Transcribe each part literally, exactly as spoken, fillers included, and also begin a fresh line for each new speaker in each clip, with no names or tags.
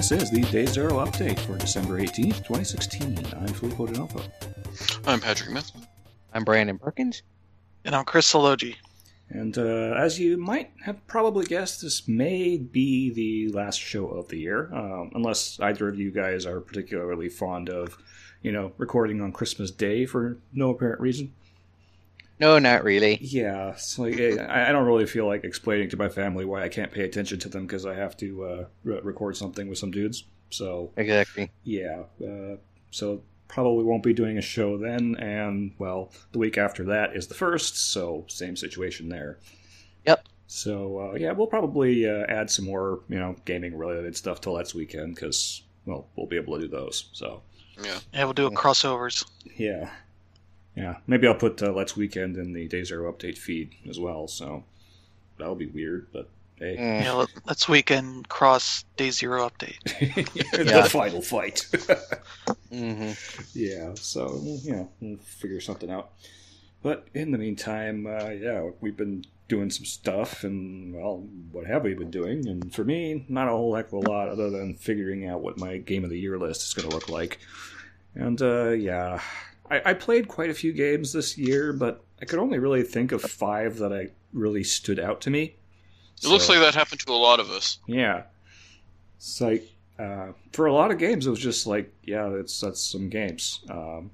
This is the Day Zero update for December eighteenth, twenty sixteen. I'm Filippo D'Onofrio.
I'm Patrick Myth.
I'm Brandon Perkins.
And I'm Chris Sologi.
And uh, as you might have probably guessed, this may be the last show of the year, um, unless either of you guys are particularly fond of, you know, recording on Christmas Day for no apparent reason.
No, not really.
Yeah, it's like, I, I don't really feel like explaining to my family why I can't pay attention to them because I have to uh, re- record something with some dudes. So
Exactly.
yeah, uh, so probably won't be doing a show then, and, well, the week after that is the first, so same situation there.
Yep.
So, uh, yeah, we'll probably uh, add some more, you know, gaming-related stuff till next weekend, because, well, we'll be able to do those, so.
Yeah.
Yeah, we'll do a crossovers.
Yeah. Yeah, maybe I'll put uh, Let's Weekend in the Day Zero update feed as well, so that'll be weird, but hey.
Mm.
Yeah, let, let's weekend cross Day Zero update.
the
Yeah.
final fight.
Mm-hmm.
Yeah, so, you know, we'll figure something out. But in the meantime, uh, yeah, we've been doing some stuff, and, well, what have we been doing? And for me, not a whole heck of a lot other than figuring out what my Game of the Year list is going to look like. And, uh, yeah, I, I played quite a few games this year, but I could only really think of five that I really stood out to me.
It looks like that happened to a lot of us.
Yeah. It's like, uh, for a lot of games, it was just like, yeah, that's that's some games. Um,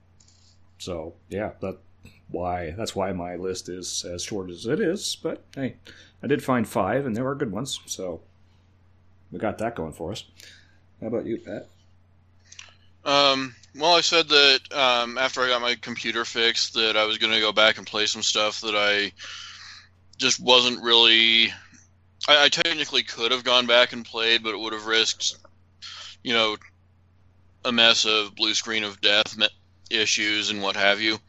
so, yeah, that why that's why my list is as short as it is. But, hey, I did find five, and there were good ones, so we got that going for us. How about you, Pat?
Um, well, I said that um, after I got my computer fixed that I was going to go back and play some stuff that I just wasn't really... I, I technically could have gone back and played, but it would have risked, you know, a mess of blue screen of death me- issues and what have you.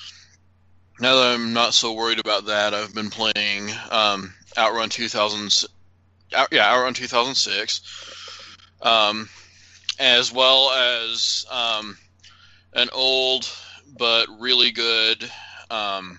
Now that I'm not so worried about that, I've been playing um, Outrun two thousand... Out, yeah, Outrun two thousand six. Um... as well as um, an old but really good um,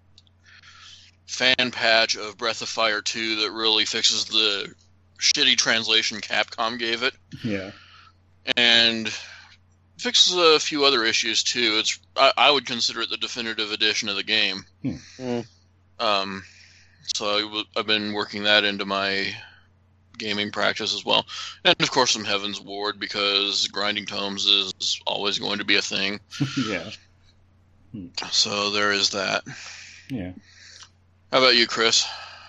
fan patch of Breath of Fire two that really fixes the shitty translation Capcom gave it.
Yeah.
And fixes a few other issues too. It's I, I would consider it the definitive edition of the game.
Hmm.
Mm.
Um, so I w- I've been working that into my gaming practice as well, and of course some Heaven's Ward, because grinding tomes is always going to be a thing.
Yeah.
So there is that.
Yeah.
How about you, Chris?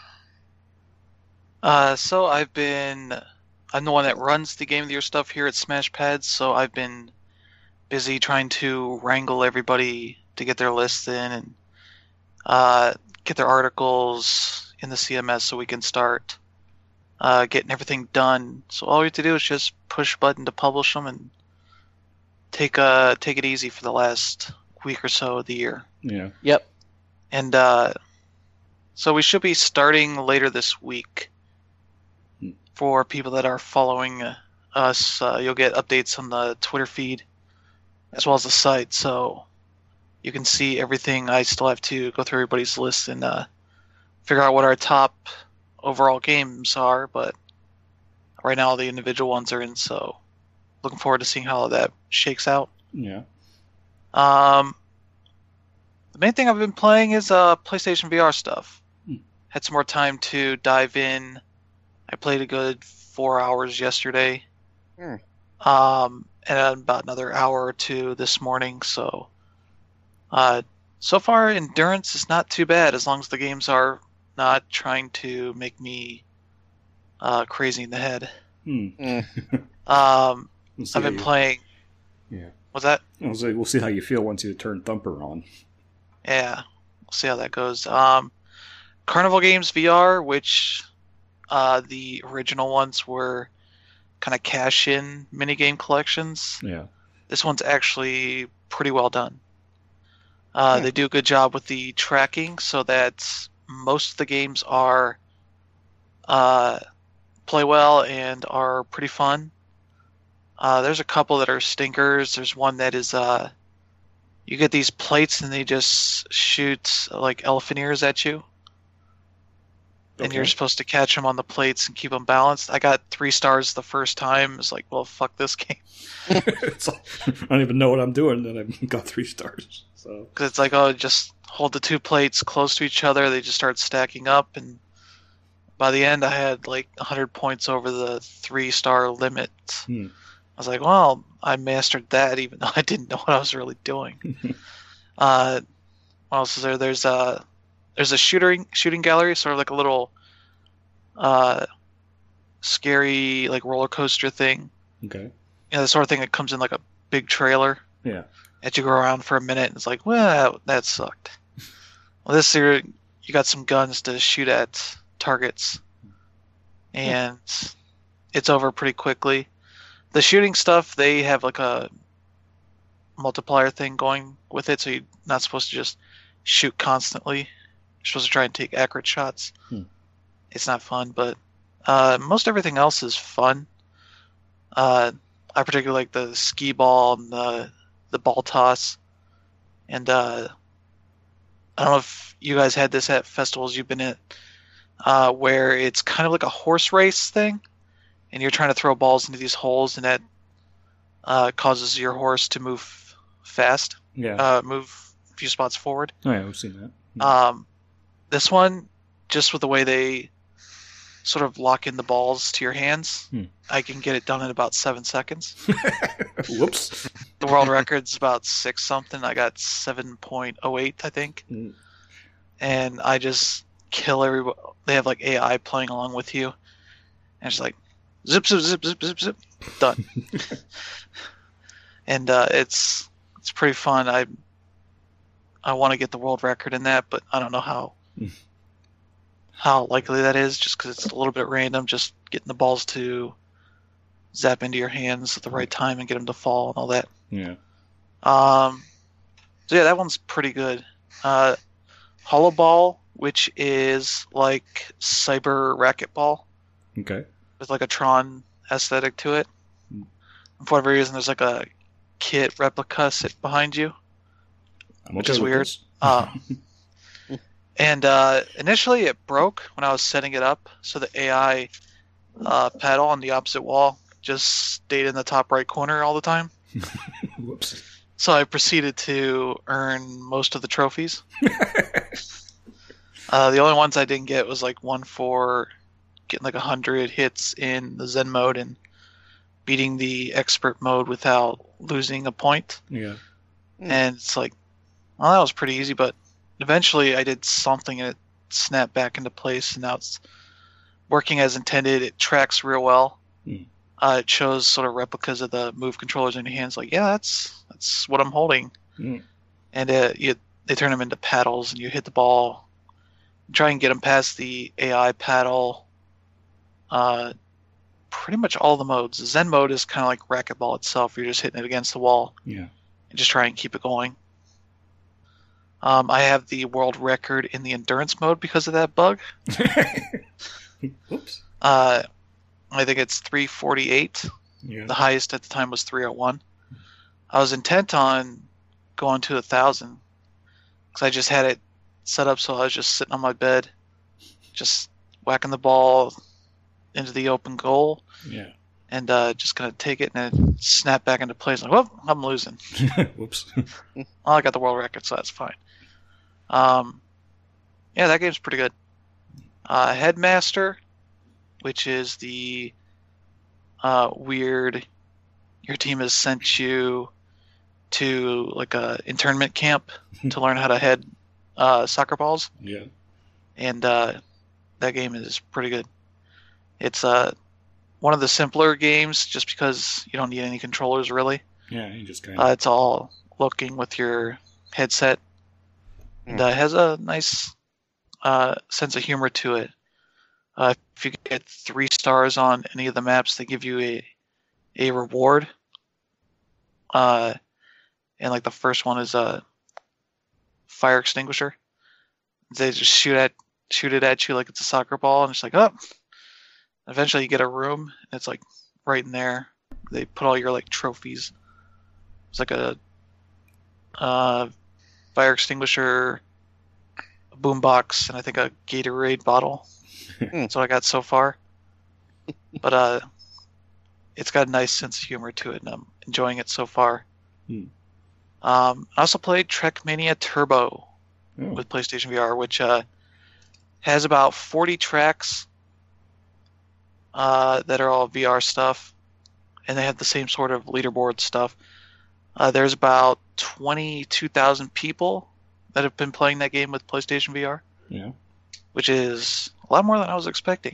Uh, so I've been... I'm the one that runs the Game of the Year stuff here at SmashPads, so I've been busy trying to wrangle everybody to get their lists in and uh, get their articles in the C M S so we can start Uh, getting everything done. So all we have to do is just push a button to publish them and take uh take it easy for the last week or so of the year.
Yeah.
Yep.
And uh, so we should be starting later this week.
Hmm.
For people that are following uh, us, uh, you'll get updates on the Twitter feed as well as the site, so you can see everything. I still have to go through everybody's list and uh, figure out what our top overall games are, but right now the individual ones are in, so looking forward to seeing how that shakes out.
Yeah.
Um, the main thing I've been playing is uh, PlayStation V R stuff.
Hmm.
Had some more time to dive in. I played a good four hours yesterday.
Hmm.
Um, and about another hour or two this morning, so uh, so far endurance is not too bad as long as the games are not trying to make me uh, crazy in the head.
Hmm.
Mm.
Um,
We'll see
I've
how
been
you-
playing...
Yeah.
What's that?
We'll see, we'll see how you feel once you turn Thumper on.
Yeah, we'll see how that goes. Um, Carnival Games V R, which uh, the original ones were kind of cash-in minigame collections.
Yeah.
This one's actually pretty well done. Uh,
Yeah.
They do a good job with the tracking so that most of the games are uh, play well and are pretty fun. Uh, there's a couple that are stinkers. There's one that is uh, you get these plates and they just shoot like elephant ears at you. and you're
Okay.
supposed to catch them on the plates and keep them balanced. I got three stars the first time. It's like, well, fuck this game.
It's like, I don't even know what I'm doing, and I got three stars. So
Because it's like, oh, just hold the two plates close to each other. They just start stacking up, and by the end, I had like one hundred points over the three-star limit.
Hmm.
I was like, well, I mastered that, even though I didn't know what I was really doing. uh, what else is there? There's a there's a shooting shooting gallery, sort of like a little uh, scary like roller coaster thing.
okay,
You know, the sort of thing that comes in like a big trailer.
yeah,
That you go around for a minute and it's like, well, that sucked. Well, this year you got some guns to shoot at targets, and it's over pretty quickly. The shooting stuff, they have like a multiplier thing going with it, so you're not supposed to just shoot constantly. You're supposed to try and take accurate shots.
Hmm.
It's not fun, but uh, most everything else is fun. Uh, I particularly like the skee ball and the the ball toss, and uh, I don't know if you guys had this at festivals you've been at, uh, where it's kind of like a horse race thing, and you're trying to throw balls into these holes, and that uh, causes your horse to move fast,
yeah.
uh, move a few spots forward.
Oh, yeah, we've seen that.
Um, this one, just with the way they sort of lock in the balls to your hands,
Hmm.
I can get it done in about seven seconds.
Whoops.
The world record's about six something. I got seven point oh eight, I think.
Mm.
And I just kill everybody. They have like A I playing along with you. And it's like, zip, zip, zip, zip, zip, zip, done. And uh, it's it's pretty fun. I I want to get the world record in that, but I don't know how
Mm.
how likely that is, just because it's a little bit random, just getting the balls to zap into your hands at the right time and get them to fall and all that.
Yeah.
Um, so yeah, that one's pretty good. Uh, Hollow Ball, which is like cyber racquetball
Okay.
with like a Tron aesthetic to it.
Hmm.
And for whatever reason, there's like a kit replica sit behind you.
I'm
Which
okay
is
with
weird.
this.
Uh, and uh, initially it broke when I was setting it up, so the A I uh, paddle on the opposite wall just stayed in the top right corner all the time.
Whoops.
So I proceeded to earn most of the trophies. Uh, the only ones I didn't get was like one for getting like a hundred hits in the Zen mode and beating the expert mode without losing a point.
Yeah.
Hmm.
And it's like, well, that was pretty easy, but eventually I did something and it snapped back into place, and now it's working as intended. It tracks real well.
Hmm.
Uh, it shows sort of replicas of the move controllers in your hands. Like, yeah, that's that's what I'm holding.
Hmm.
And uh, you, they turn them into paddles, and you hit the ball, try and get them past the A I paddle. Uh, pretty much all the modes. Zen mode is kind of like racquetball itself. You're just hitting it against the wall
Yeah.
and just try and keep it going. Um, I have the world record in the endurance mode because of that bug.
Whoops.
Uh, I think it's three forty-eight.
Yeah.
The highest at the time was three oh one. I was intent on going to a thousand because I just had it set up so I was just sitting on my bed, just whacking the ball into the open goal,
Yeah.
and uh, just gonna take it and then snap back into place. Like, well, I'm losing.
Whoops.
Well, I got the world record, so that's fine. Um, yeah, that game's pretty good. Uh, Headmaster, which is the uh, weird. Your team has sent you to like a internment camp to learn how to head uh, soccer balls,
Yeah.
and uh, that game is pretty good. It's uh, one of the simpler games, just because you don't need any controllers really.
Yeah. You just kind
Uh,
of.
it's all looking with your headset. And uh, it has a nice uh, sense of humor to it. Uh, if you get three stars on any of the maps, they give you a a reward. Uh, and like the first one is a fire extinguisher. They just shoot at shoot it at you like it's a soccer ball, and it's like, oh. Eventually, you get a room. And it's like right in there. They put all your like trophies. It's like a uh, fire extinguisher, a boombox, and I think a Gatorade bottle. That's what I got so far. But uh, it's got a nice sense of humor to it, and I'm enjoying it so far.
Hmm.
Um, I also played Trackmania Turbo
Oh.
with PlayStation V R, which uh, has about forty tracks uh, that are all V R stuff, and they have the same sort of leaderboard stuff. Uh, there's about twenty-two thousand people that have been playing that game with PlayStation V R,
Yeah.
which is a lot more than I was expecting.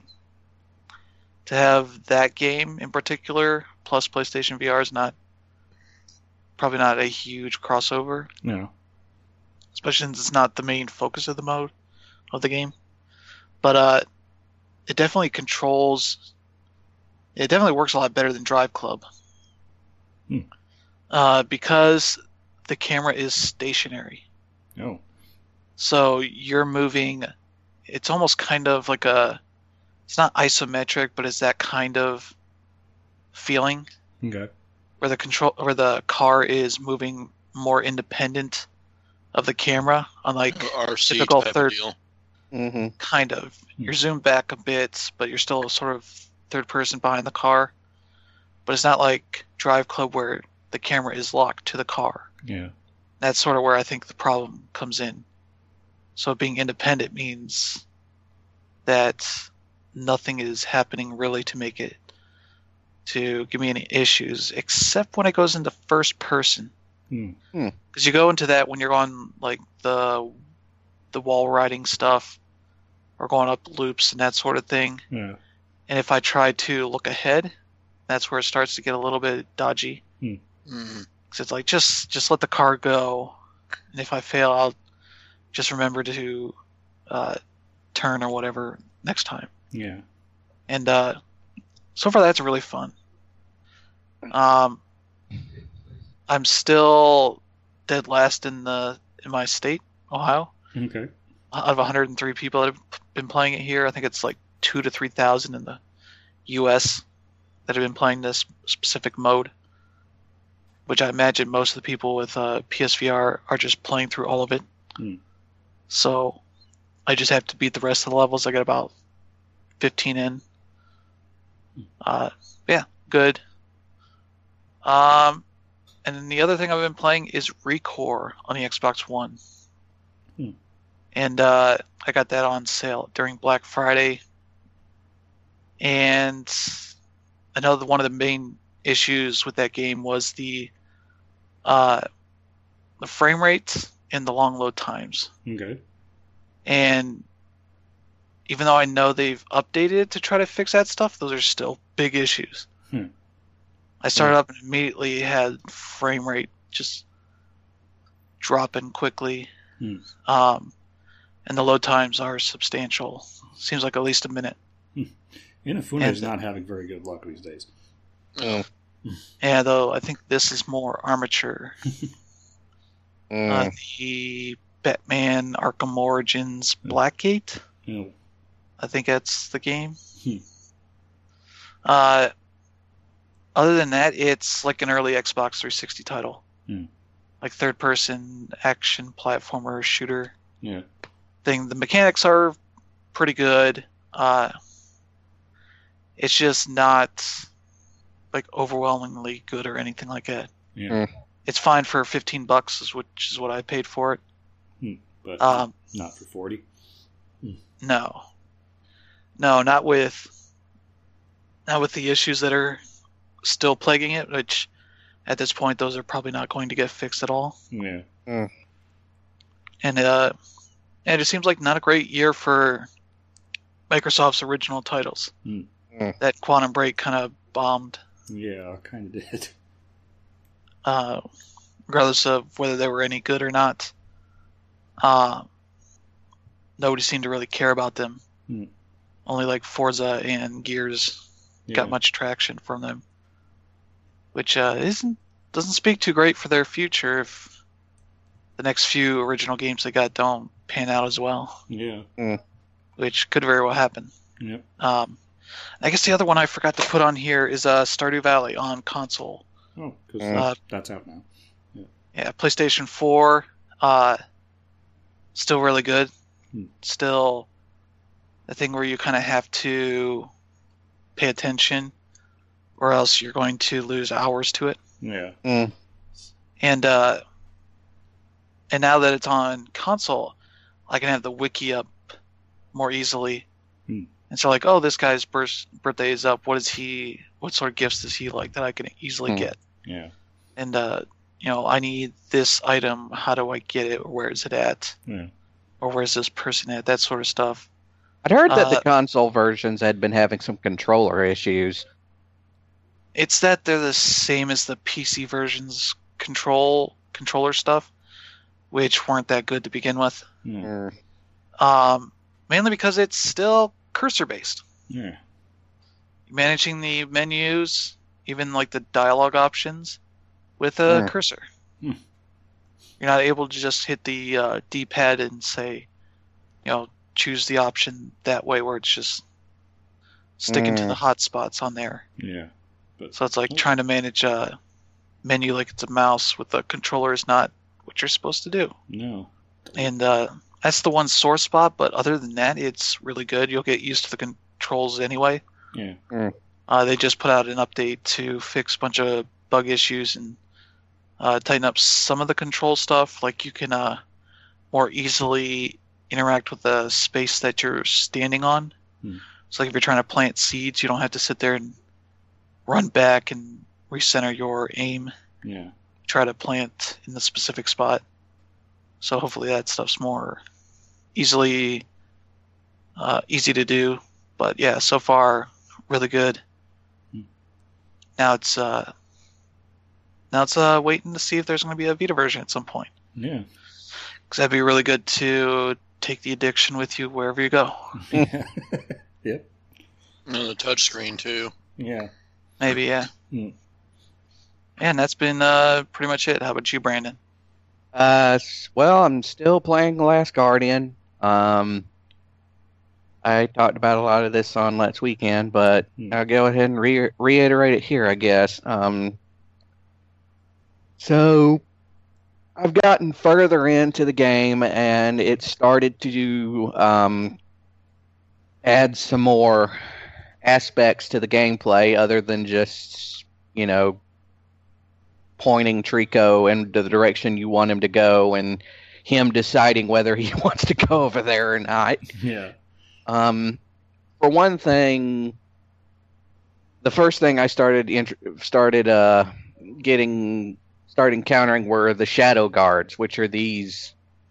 To have that game in particular plus PlayStation V R is not probably not a huge crossover,
No.
especially since it's not the main focus of the mode of the game. But uh, it definitely controls. It definitely works a lot better than Drive Club.
Hmm.
Uh, because the camera is stationary.
Oh.
So you're moving. It's almost kind of like a. It's not isometric, but it's that kind of feeling
Okay.
where the control, where the car is moving more independent of the camera, unlike
R C
typical
type
third.
of deal.
Mm-hmm.
Kind of.
Hmm.
You're zoomed back a bit, but you're still sort of third person behind the car. But it's not like Drive Club where the camera is locked to the car.
Yeah.
That's sort of where I think the problem comes in. So being independent means that nothing is happening really to make it to give me any issues, except when it goes into first person.
Hmm.
Because you go into that when you're on like the the wall riding stuff, or going up loops and that sort of thing.
Yeah.
And if I try to look ahead, that's where it starts to get a little bit dodgy.
Mhm.
Because it's like just just let the car go, and if I fail, I'll just remember to uh, turn or whatever next time.
Yeah.
And uh, so far, that's really fun. Um, I'm still dead last in the in my state, Ohio.
Okay.
Out of one hundred three people that have been playing it here, I think it's like two to three thousand in the U S that have been playing this specific mode. Which I imagine most of the people with uh, P S V R are just playing through all of it.
Hmm.
So I just have to beat the rest of the levels. I got about fifteen in. Uh, yeah, good. Um, and then the other thing I've been playing is Recore on the Xbox One.
Hmm.
And uh, I got that on sale during Black Friday. And I know that one of the main issues with that game was the uh, the frame rate and the long load times.
Okay.
And even though I know they've updated it to try to fix that stuff, those are still big issues.
Hmm.
I started up and immediately had frame rate just dropping quickly.
Hmm.
Um, and the load times are substantial. Seems like at least a minute.
Inafune is
And-
not having very good luck these days.
Mm.
Yeah, though I think this is more armature.
Mm.
Uh, the Batman Arkham Origins Blackgate,
You
I think that's the game.
Hmm.
Uh, other than that, it's like an early Xbox three sixty title.
Hmm.
Like third person action platformer shooter
yeah.
thing. The mechanics are pretty good. Uh, it's just not like overwhelmingly good or anything like that.
Yeah.
It's fine for fifteen bucks, is which is what I paid for it.
But
Um,
not for forty.
no, no, not with, not with the issues that are still plaguing it. Which, at this point, those are probably not going to get fixed at all.
Yeah.
And uh, and it seems like not a great year for Microsoft's original titles.
Hmm.
Mm.
That Quantum Break kind of bombed.
Yeah, kind of did.
Uh, regardless of whether they were any good or not. Uh, nobody seemed to really care about them.
Hmm.
Only like Forza and Gears
Yeah.
got much traction from them, which uh, isn't doesn't speak too great for their future if the next few original games they got don't pan out as well,
Yeah.
which could very well happen.
Yep.
Um, I guess the other one I forgot to put on here is uh, Stardew Valley on console.
Oh, because
Mm.
Uh,
that's out now.
Yeah, PlayStation four, uh, still really good.
Hmm.
Still the thing where you kind of have to pay attention, or else you're going to lose hours to it.
Yeah.
Mm.
And uh, and now that it's on console, I can have the wiki up more easily.
Hmm.
And so, like, oh, this guy's birth- birthday is up. What is he? What sort of gifts does he like that I can easily
Hmm.
get?
Yeah.
And uh, you know, I need this item. How do I get it? Or where is it at?
Yeah.
Or where's this person at? That sort of stuff.
I'd heard that the
Uh,
console versions had been having some controller issues.
It's that they're the same as the P C versions control controller stuff, which weren't that good to begin with.
Yeah.
Mm.
Um, mainly because it's still cursor based.
Yeah.
Managing the menus, even like the dialogue options, with a
Hmm.
cursor.
Hmm.
You're not able to just hit the uh, D-pad and say, you know, choose the option that way, where it's just sticking to
Hmm.
the hotspots on there.
Yeah. But
So it's like trying to manage a menu like it's a mouse with a controller is not what you're supposed to do.
no.
And uh, that's the one sore spot, but other than that, it's really good. You'll get used to the controls anyway.
Yeah.
Uh, they just put out an update to fix a bunch of bug issues and uh, tighten up some of the control stuff. Like you can uh, more easily interact with the space that you're standing on.
Hmm.
So like if you're trying to plant seeds, you don't have to sit there and run back and recenter your aim.
Yeah.
Try to plant in the specific spot. So hopefully that stuff's more easily uh, easy to do. But yeah, so far really good.
Hmm.
Now it's uh, now it's uh, waiting to see if there's going to be a Vita version at some point.
Yeah.
Because that'd be really good to take the addiction with you wherever you go.
Yeah. Yep.
And the touchscreen too.
Yeah.
Maybe, yeah.
Hmm.
And that's been uh, pretty much it. How about you, Brandon?
Uh, s- well, I'm still playing The Last Guardian. Um, I talked about a lot of this on last weekend, but
Hmm.
I'll go ahead and re- reiterate it here, I guess. Um, so I've gotten further into the game, and it started to um, add some more aspects to the gameplay other than just, you know, pointing Trico in the direction you want him to go and him deciding whether he wants to go over there or not.
Yeah.
Um, for one thing, the first thing I started int- started uh, getting started encountering were the Shadow Guards, which are these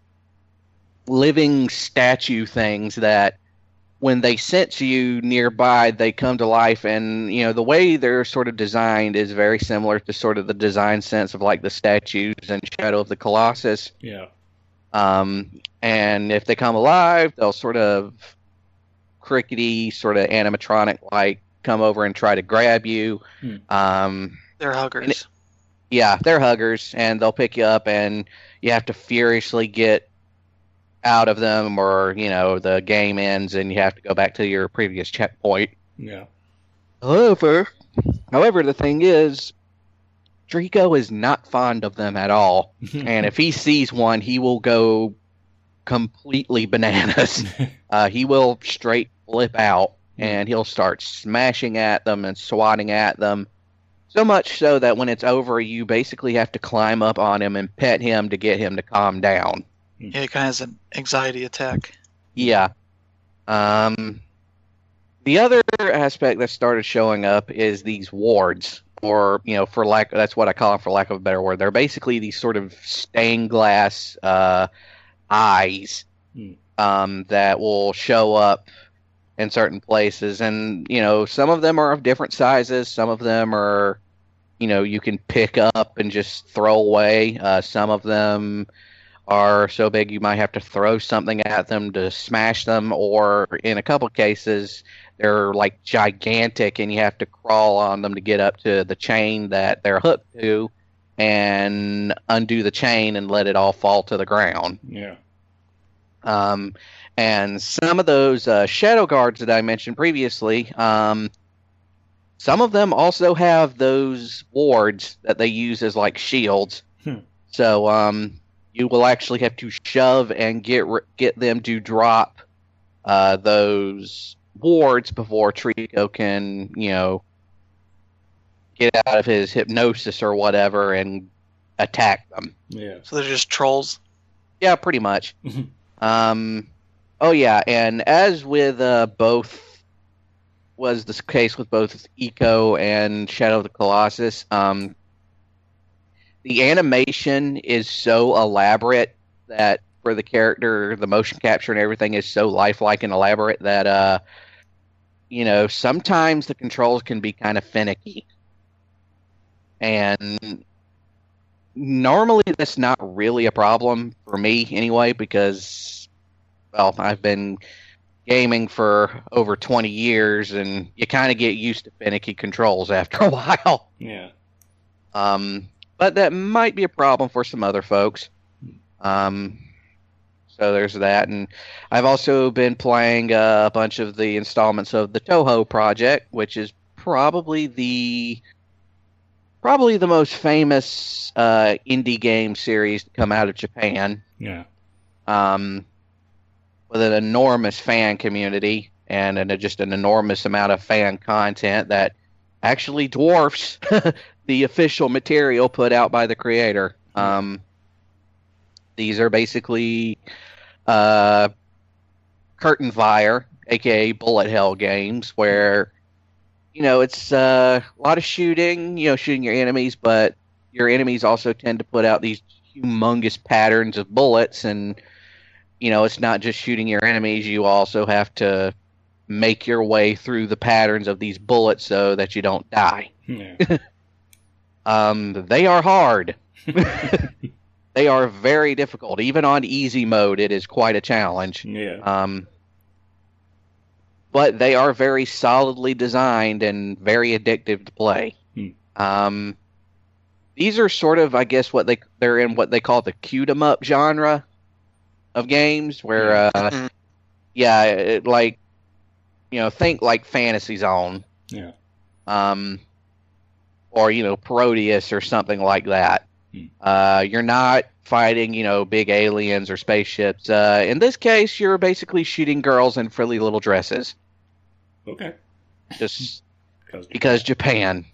living statue things that when they sense you nearby, they come to life. And, you know, the way they're sort of designed is very similar to sort of the design sense of like the statues in Shadow of the Colossus.
Yeah.
Um, and if they come alive, they'll sort of crickety, sort of animatronic like come over and try to grab you.
Hmm.
Um,
They're
And
huggers.
it- yeah, they're huggers, and they'll pick you up, and you have to furiously get out of them, or you know the game ends, and you have to go back to your previous checkpoint.
Yeah.
However, however, the thing is, Draco is not fond of them at all, and if he sees one, he will go completely bananas. Uh, he will straight flip out, and he'll start smashing at them and swatting at them. So much so that when it's over, you basically have to climb up on him and pet him to get him to calm down.
Yeah, it kind of has an anxiety attack.
Yeah. Um, the other aspect that started showing up is these wards, or you know, for lack that's what I call them for lack of a better word. They're basically these sort of stained glass uh, eyes
Hmm.
um, that will show up in certain places, and you know, some of them are of different sizes. Some of them are, you know, you can pick up and just throw away. Uh, some of them are so big you might have to throw something at them to smash them, or in a couple cases they're like gigantic and you have to crawl on them to get up to the chain that they're hooked to and undo the chain and let it all fall to the ground.
Yeah.
Um, and some of those uh, shadow guards that I mentioned previously, um, some of them also have those wards that they use as like shields.
Hmm.
So um, you will actually have to shove and get r- get them to drop uh, those wards before Trico can, you know, get out of his hypnosis or whatever and attack them.
Yeah.
So they're just trolls.
Yeah, pretty much. um, oh yeah, and as with uh, both, was the case with both Eco and Shadow of the Colossus. Um, the animation is so elaborate that for the character, the motion capture and everything is so lifelike and elaborate that, uh, you know, sometimes the controls can be kind of finicky. And normally that's not really a problem for me anyway, because, well, I've been gaming for over twenty years, and you kind of get used to finicky controls after a while.
Yeah.
Um, but that might be a problem for some other folks. Um, so there's that, and I've also been playing uh, a bunch of the installments of the Touhou project, which is probably the probably the most famous uh, indie game series to come out of Japan.
Yeah.
Um, with an enormous fan community and an, just an enormous amount of fan content that actually dwarfs the official material put out by the creator. Um, these are basically uh, curtain fire, aka bullet hell games, where, you know, it's uh, a lot of shooting, you know, shooting your enemies, but your enemies also tend to put out these humongous patterns of bullets, and you know, it's not just shooting your enemies. You also have to make your way through the patterns of these bullets so that you don't die.
Yeah.
um, they are hard. They are very difficult. Even on easy mode, it is quite a challenge.
Yeah.
Um, but they are very solidly designed and very addictive to play.
Hmm.
Um, these are sort of, I guess, what they they're in what they call the cute 'em up genre of games, where uh, yeah, it, like, you know, think like Fantasy Zone,
Yeah.
um, or you know, Parodius or something like that.
Hmm.
Uh, you're not fighting, you know, big aliens or spaceships. Uh, in this case, you're basically shooting girls in frilly little dresses,
Okay.
just
Because
because Japan.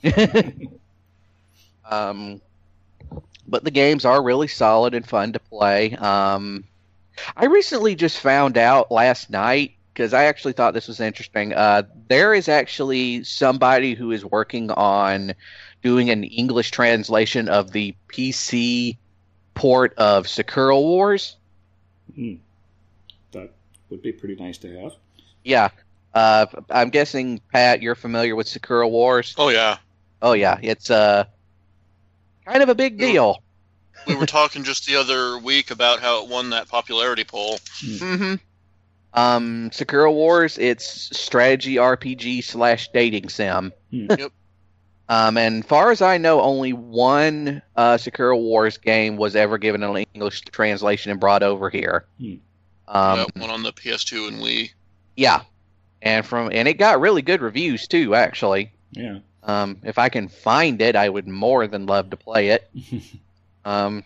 um, but the games are really solid and fun to play. Um, I recently just found out last night, because I actually thought this was interesting. Uh, there is actually somebody who is working on doing an English translation of the P C port of Sakura Wars.
Hmm. That would be pretty nice to have.
Yeah. Uh, I'm guessing, Pat, you're familiar with Sakura Wars?
Oh yeah,
Oh, yeah. It's uh, kind of a big deal.
we were talking just the other week about how it won that popularity poll.
Mm-hmm. Um, Sakura Wars, it's strategy R P G slash dating sim.
Hmm.
Yep.
Um, and far as I know, only one uh, Sakura Wars game was ever given an English translation and brought over here.
Hmm.
Um,
Yep, one on the P S two and Wii.
yeah, and from and it got really good reviews too. Actually,
Yeah.
um, if I can find it, I would more than love to play it. Um,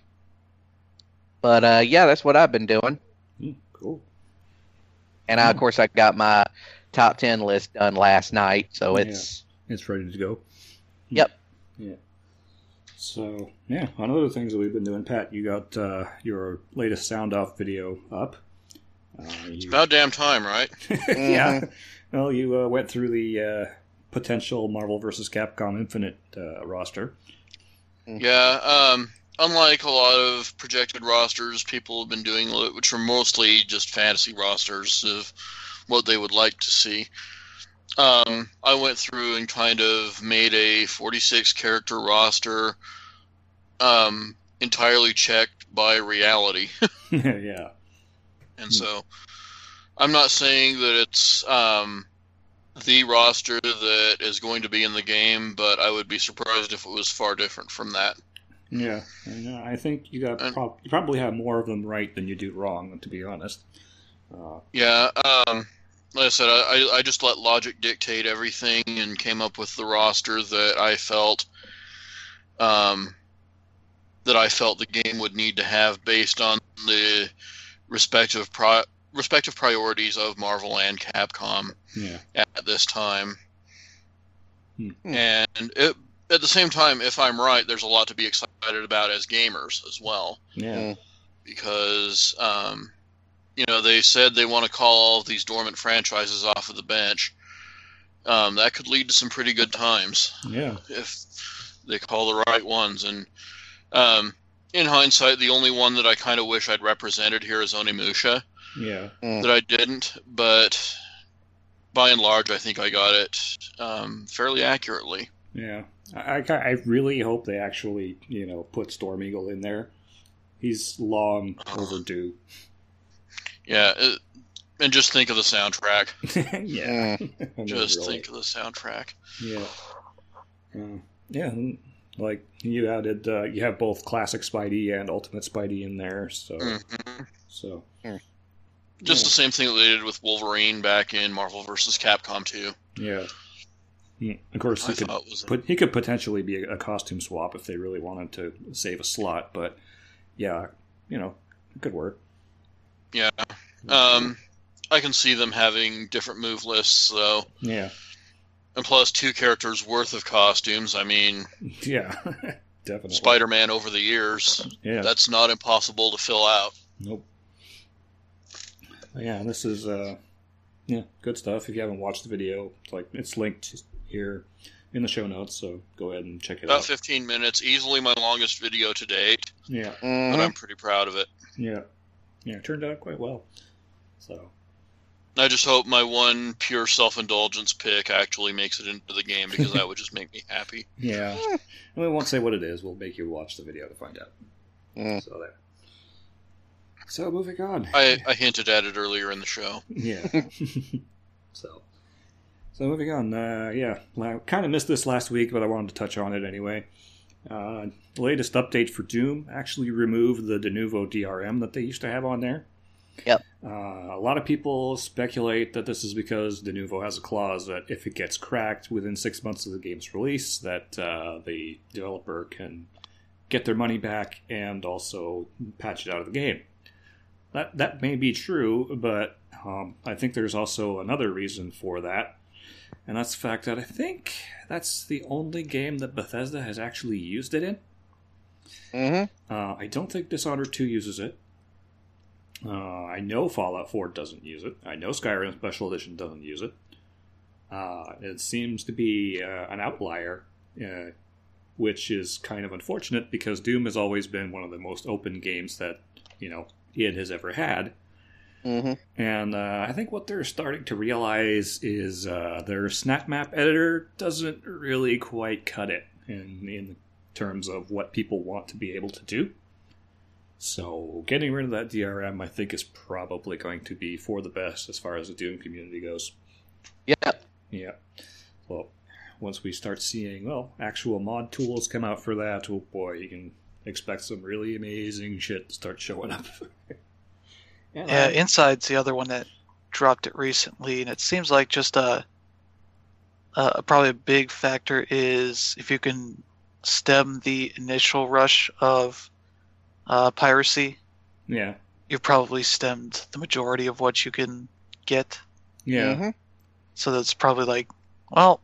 but uh, yeah, that's what I've been doing.
Hmm, cool.
And I, of course, I got my top ten list done last night, so it's
It's ready to go.
Yep.
Yeah. So, yeah, on other things that we've been doing, Pat, you got uh, your latest sound off video up. Uh, you...
About damn time, right?
Yeah. Well, you uh, went through the uh, potential Marvel versus. Capcom Infinite uh, roster.
Yeah. Um, unlike a lot of projected rosters people have been doing, which are mostly just fantasy rosters of what they would like to see. Um, I went through and kind of made a forty-six character roster, um, entirely checked by reality.
Yeah.
And so, I'm not saying that it's um, the roster that is going to be in the game, but I would be surprised if it was far different from that.
Yeah. And, uh, I think you got
And-
prob- you probably have more of them right than you do wrong, to be honest. Uh,
Yeah, um, like I said, I, I just let logic dictate everything and came up with the roster that I felt um, that I felt the game would need to have based on the respective pro- respective priorities of Marvel and Capcom
Yeah.
at this time.
Hmm.
And it, at the same time, if I'm right, there's a lot to be excited about as gamers as well.
Yeah.
Mm.
Because, um, you know, they said they want to call all of these dormant franchises off of the bench. Um, that could lead to some pretty good times
Yeah.
if they call the right ones. And um, in hindsight, the only one that I kind of wish I'd represented here is Onimusha.
Yeah.
Mm.
That I didn't, but by and large, I think I got it um, fairly accurately.
Yeah. I, I, I really hope they actually, you know, put Storm Eagle in there. He's long overdue.
Yeah, it, and just think of the soundtrack.
yeah.
Just
really.
think of the soundtrack.
Yeah. Uh, yeah. and, Like you added, uh, you have both classic Spidey and Ultimate Spidey in there, so
hmm
so.
Just
yeah.
the same thing that they did with Wolverine back in Marvel versus. Capcom two.
Yeah. Yeah. Of course,
I
he could
thought was
put he could potentially be a, a costume swap if they really wanted to save a slot, but yeah, you know, it could work.
yeah. Um, I can see them having different move lists though,
Yeah.
and plus two characters worth of costumes. I mean,
Yeah. Definitely.
Spider-Man over the years.
Yeah.
That's not impossible to fill out.
Nope. Yeah, this is uh, yeah, good stuff. If you haven't watched the video, it's like it's linked here in the show notes, so go ahead and check it
About
out.
fifteen minutes, easily my longest video to date,
Yeah,
but
Mhm.
I'm pretty proud of it.
yeah, yeah. It turned out quite well. So
I just hope my one pure self-indulgence pick actually makes it into the game, because that would just make me happy.
yeah, and we won't say what it is. We'll make you watch the video to find out.
Mm.
So there. So moving on.
I, I hinted at it earlier in the show.
Yeah. so, so moving on. Uh, yeah, I kind of missed this last week, but I wanted to touch on it anyway. Uh, the latest update for Doom actually removed the Denuvo D R M that they used to have on there.
Yep.
Uh, a lot of people speculate that this is because Denuvo has a clause that if it gets cracked within six months of the game's release, that uh, the developer can get their money back and also patch it out of the game. That that may be true, but um, I think there's also another reason for that, and that's the fact that I think that's the only game that Bethesda has actually used it in.
Mhm.
Uh, I don't think Dishonored two uses it. Uh, I know Fallout four doesn't use it. I know Skyrim Special Edition doesn't use it. Uh, it seems to be uh, an outlier, uh, which is kind of unfortunate because Doom has always been one of the most open games that, you know, it has ever had.
Mhm.
And uh, I think what they're starting to realize is uh, their snap map editor doesn't really quite cut it in, in terms of what people want to be able to do. So getting rid of that D R M, I think, is probably going to be for the best as far as the Doom community goes.
Yeah.
Yeah. Well, once we start seeing, well, actual mod tools come out for that, oh boy, you can expect some really amazing shit to start showing up. And
Yeah,
I-
Inside's the other one that dropped it recently, and it seems like just a, a probably a big factor is if you can stem the initial rush of uh, piracy,
yeah.
you've probably stemmed the majority of what you can get.
Yeah.
Mhm.
So that's probably like, well,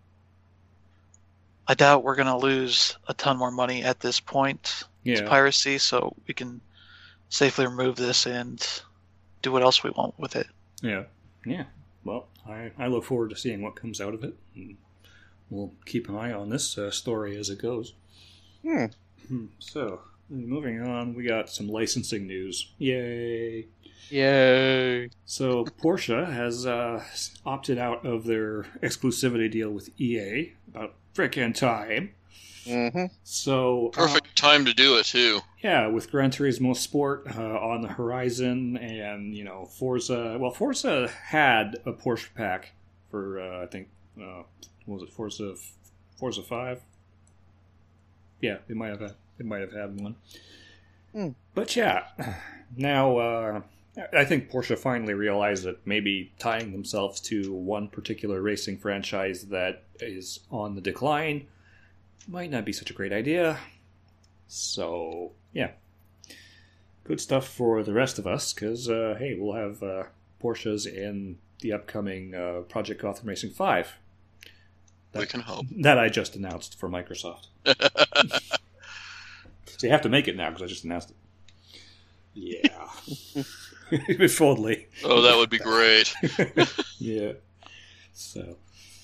I doubt we're gonna lose a ton more money at this point to
Yeah.
piracy, so we can safely remove this and do what else we want with it.
Yeah. Yeah. Well, I, I look forward to seeing what comes out of it. And we'll keep an eye on this uh, story as it goes.
Hmm.
Hmm, So, moving on, we got some licensing news. Yay!
Yay.
So, Porsche has uh, opted out of their exclusivity deal with E A about frickin' time.
Mhm.
So, uh,
Perfect time to do it too.
yeah, with Gran Turismo Sport uh, on the horizon, and you know Forza. Well, Forza had a Porsche pack for uh, I think uh, what was it Forza Forza Five? Yeah, it might have had, it might have had one.
Hmm.
But yeah, now uh, I think Porsche finally realized that maybe tying themselves to one particular racing franchise that is on the decline might not be such a great idea. So, yeah. Good stuff for the rest of us, because, uh, hey, we'll have uh, Porsches in the upcoming uh, Project Gotham Racing five. That,
we can hope.
That I just announced for Microsoft. So you have to make it now because I just announced it. Yeah. If only.
Oh, that would be great.
Yeah. So,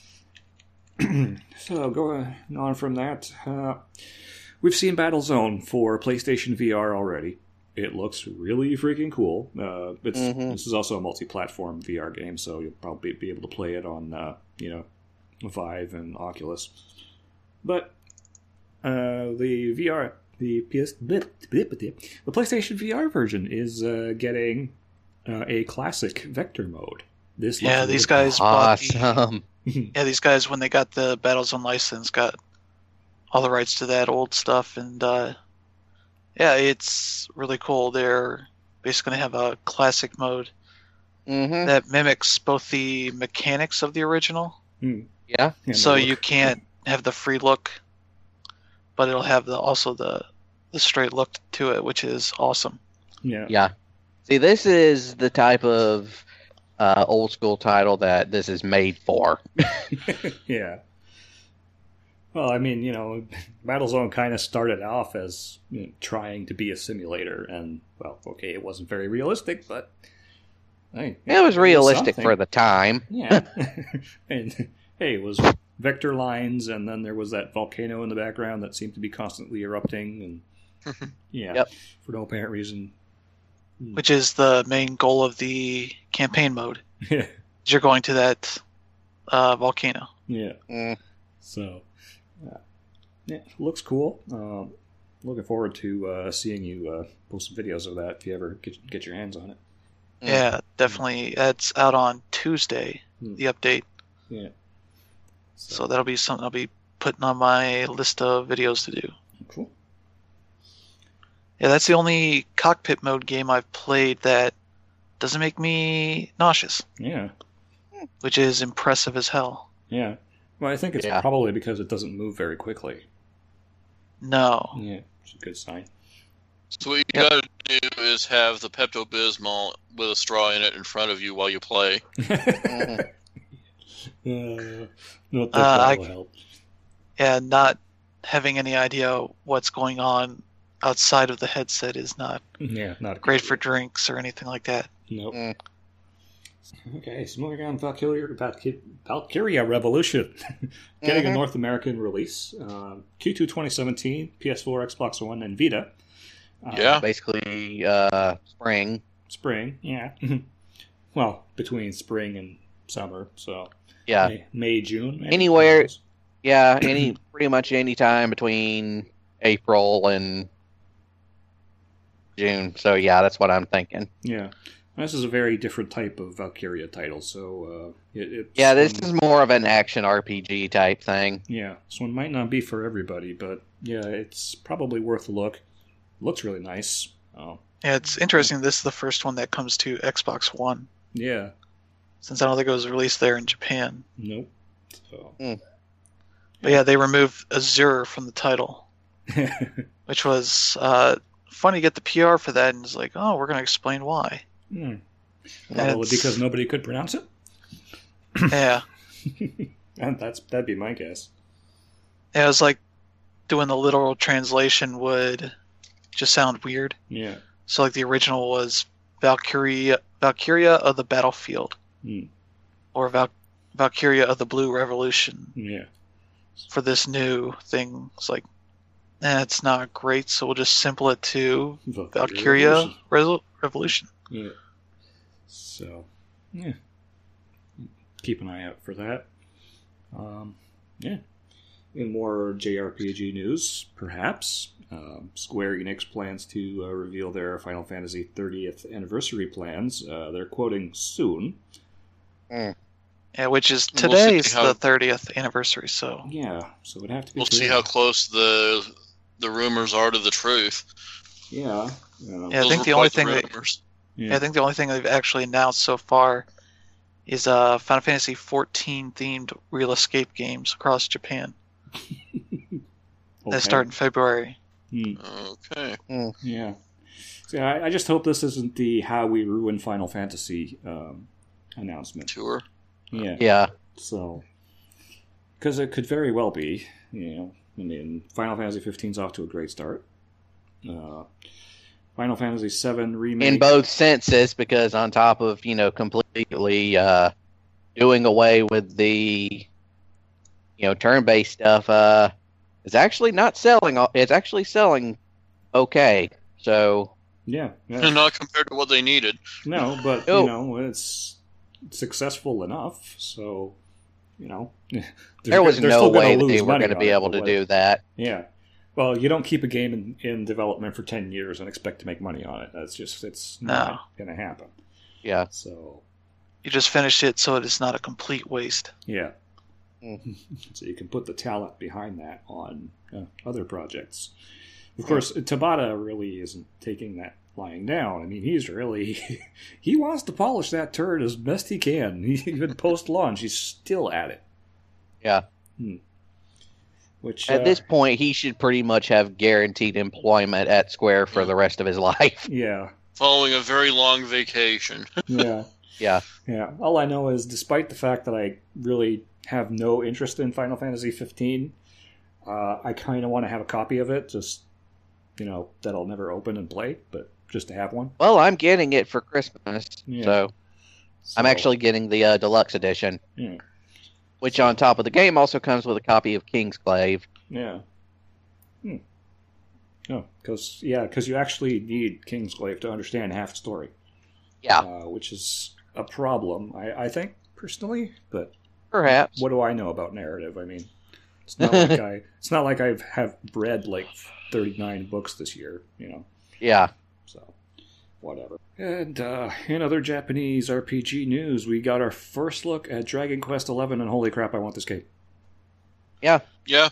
so going on from that, uh, we've seen Battlezone for PlayStation V R already. It looks really freaking cool. Uh, it's
Mhm.
This is also a multi-platform V R game, so you'll probably be able to play it on, uh, you know, Vive and Oculus. But uh, the V R, the P S, the PlayStation V R version is uh, getting uh, a classic vector mode. This
Yeah,
looks
these
really
guys bought the,
Awesome.
yeah, these guys when they got the Battlezone license got all the rights to that old stuff, and uh, yeah, it's really cool. They're basically gonna have a classic mode
hmm
that mimics both the mechanics of the original.
Hmm.
Yeah.
And
So
the
you
look.
can't have the free look, but it'll have the also the the straight look to it, which is awesome.
Yeah.
Yeah. See, this is the type of uh, old school title that this is made for.
Yeah. Well, I mean, you know, Battlezone kind of started off as you know, trying to be a simulator, and well, okay, it wasn't very realistic, but hey,
It was realistic
something.
for the time.
Yeah. And hey, it was vector lines, and then there was that volcano in the background that seemed to be constantly erupting, and yeah,
Yep.
for no apparent reason.
Which is the main goal of the campaign mode.
Yeah.
You're going to that uh, volcano.
Yeah.
Mm.
So, uh, yeah, looks cool. Um, looking forward to uh, seeing you uh, post some videos of that if you ever get get your hands on it.
Mm.
Yeah, definitely. That's out on Tuesday.
Hmm.
The update.
Yeah.
So that'll be something I'll be putting on my list of videos to do.
Cool.
Yeah, that's the only cockpit mode game I've played that doesn't make me nauseous,
Yeah.
which is impressive as hell.
Yeah. Well, I think it's
Yeah.
probably because it doesn't move very quickly.
No.
Yeah, it's a good sign.
So what you
Yep.
gotta do is have the Pepto Bismol with a straw in it in front of you while you play.
Mhm.
uh, not that
Uh, I-
that'll help.
Yeah, not having any idea what's going on outside of the headset is not
Yeah, not a good
great for
idea.
drinks or anything like that.
Nope.
Mm.
Okay, so moving on, Valkyria, Valky- Valkyria Revolution, getting a
Mhm.
North American release, uh, Q two twenty seventeen, P S four, Xbox One, and Vita. Uh,
Yeah.
Basically, uh, spring.
Spring, yeah. Well, between spring and summer, so
Yeah.
May, May June. maybe?
Anywhere- Yeah, any pretty much any time between April and June. So yeah, that's what I'm thinking.
Yeah. This is a very different type of Valkyria title, so uh, it, it's
Yeah, this
one-
is more of an action R P G type thing.
Yeah, this one might not be for everybody, but yeah, it's probably worth a look. Looks really nice. Oh,
Yeah, it's interesting. This is the first one that comes to Xbox One,
yeah.
since I don't think it was released there in Japan.
Nope. So.
But yeah, they removed Azure from the title, which was uh, funny to get the P R for that, and it's like, oh, we're going to explain why.
Hmm. Probably
It's-
because nobody could pronounce it.
Yeah.
And that's that'd be my guess.
Yeah, it was like doing the literal translation would just sound weird.
Yeah.
So like the original was Valkyria, Valkyria of the Battlefield,
Hmm.
or Val- Valkyria of the Blue Revolution.
Yeah.
For this new thing, it's like, eh, it's not great, so we'll just simple it to Valkyria
Revolution.
Resol- Revolution.
Yeah. So, yeah. Keep an eye out for that. Um, yeah. In more J R P G news, perhaps, um, Square Enix plans to uh, reveal their Final Fantasy thirtieth anniversary plans. Uh, they're quoting soon.
Yeah, which is
We'll see
today's
how-
the thirtieth anniversary, so
Yeah, so it'd have to be.
We'll see
today.
how close the the rumors are to the truth.
Yeah. Um,
Yeah, I
Those
think
were
the only
quite
thing that-
rumors.
yeah.
yeah, I think the only thing they've actually announced so far is uh, Final Fantasy fourteen themed real escape games across Japan.
Okay.
That start in February.
Hmm.
Okay.
Yeah. So I, I just hope this isn't the how we ruin Final Fantasy um, announcement.
Tour.
Yeah.
Yeah.
So, because it could very well be, you know, I mean, Final Fantasy fifteen's off to a great start. Uh, Final Fantasy seven remake.
In both senses, because on top of, you know, completely uh, doing away with the, you know, turn-based stuff, uh, it's actually not selling. It's actually selling okay. So.
Yeah. yeah.
Not compared to what they needed.
No, but,
Oh.
you know, it's successful enough, so, you know.
There was
they're
no
still gonna
way that
lose
they were
money
going to
on
be
it,
able
but
to
what-
do that.
Yeah. Well, you don't keep a game in, in development for ten years and expect to make money on it. That's just, it's
No.
not going to happen.
Yeah.
So,
You just finish it so it is not a complete waste.
yeah.
Mm.
So you can put the talent behind that on uh, other projects. Of course, Tabata really isn't taking that lying down. I mean, he's really, he wants to polish that turret as best he can. Even post-launch, he's still at it.
Yeah.
Hmm. Which,
At
uh,
this point, he should pretty much have guaranteed employment at Square for the rest of his life.
yeah,
Following a very long vacation.
yeah.
Yeah.
Yeah, all I know is, despite the fact that I really have no interest in Final Fantasy fifteen, uh, I kind of want to have a copy of it, just, you know, that I'll never open and play, but just to have one.
Well, I'm getting it for Christmas,
Yeah.
so I'm
So,
actually getting the uh, deluxe edition,
Yeah,
which on top of the game also comes with a copy of Kingsglaive.
yeah. Hmm. Oh, because, yeah, because you actually need Kingsglaive to understand half the story,
Yeah,
uh, which is a problem, I, I think, personally, but
perhaps.
what do I know about narrative? I mean, it's not like I, it's not like I've have read like thirty-nine books this year, you know.
Yeah.
So, whatever. And uh, in other Japanese R P G news, we got our first look at Dragon Quest eleven, and holy crap, I want this game.
Yeah.
Yeah.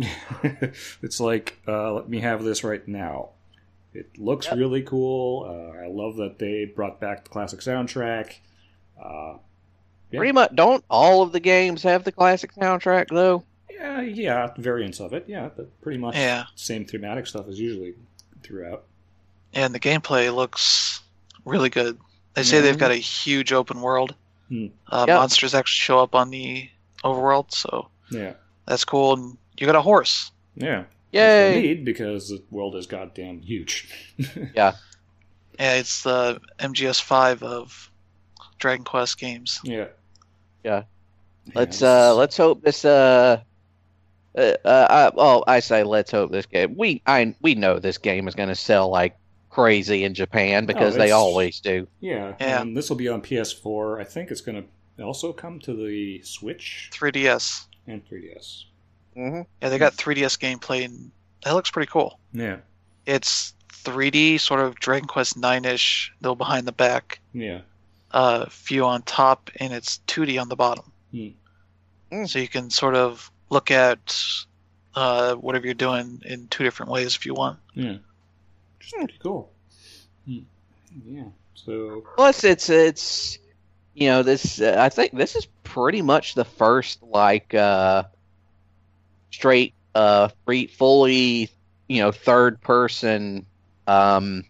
It's like, uh, let me have this right now. It looks
Yep.
really cool. Uh, I love that they brought back the classic soundtrack. Uh, Yeah.
Pretty much. Don't all of the games have the classic soundtrack, though?
yeah, yeah, variants of it, yeah, but pretty much
Yeah.
same thematic stuff as usually throughout.
And the gameplay looks really good. They say
Mhm.
they've got a huge open world.
Hmm.
Uh,
Yeah.
Monsters actually show up on the overworld, so
Yeah,
that's cool. And you got a horse.
yeah.
Yay!
Which they need because the world is goddamn huge.
Yeah.
Yeah, it's the M G S five of Dragon Quest games.
Yeah.
Yeah. Let's
Yeah,
uh let's hope this uh uh, uh I, well I say let's hope this game we I we know this game is going to sell like crazy in Japan because they
it's-
always do.
Yeah,
Yeah.
and this will be on P S four. I think it's going to also come to the Switch
three D S.
and three D S.
Mm-hmm.
Yeah, they got three D S gameplay, and that looks pretty cool.
Yeah,
It's three D, sort of Dragon Quest nine-ish, though behind the back.
yeah,
Uh, view on top, and it's two D on the bottom.
Hmm.
Mm.
So you can sort of look at uh, whatever you're doing in two different ways if you want.
yeah. Which is pretty cool. Hmm. Yeah. So
Plus, it's it's you know this. Uh, I think this is pretty much the first like uh, straight, uh, free, fully you know third person, um,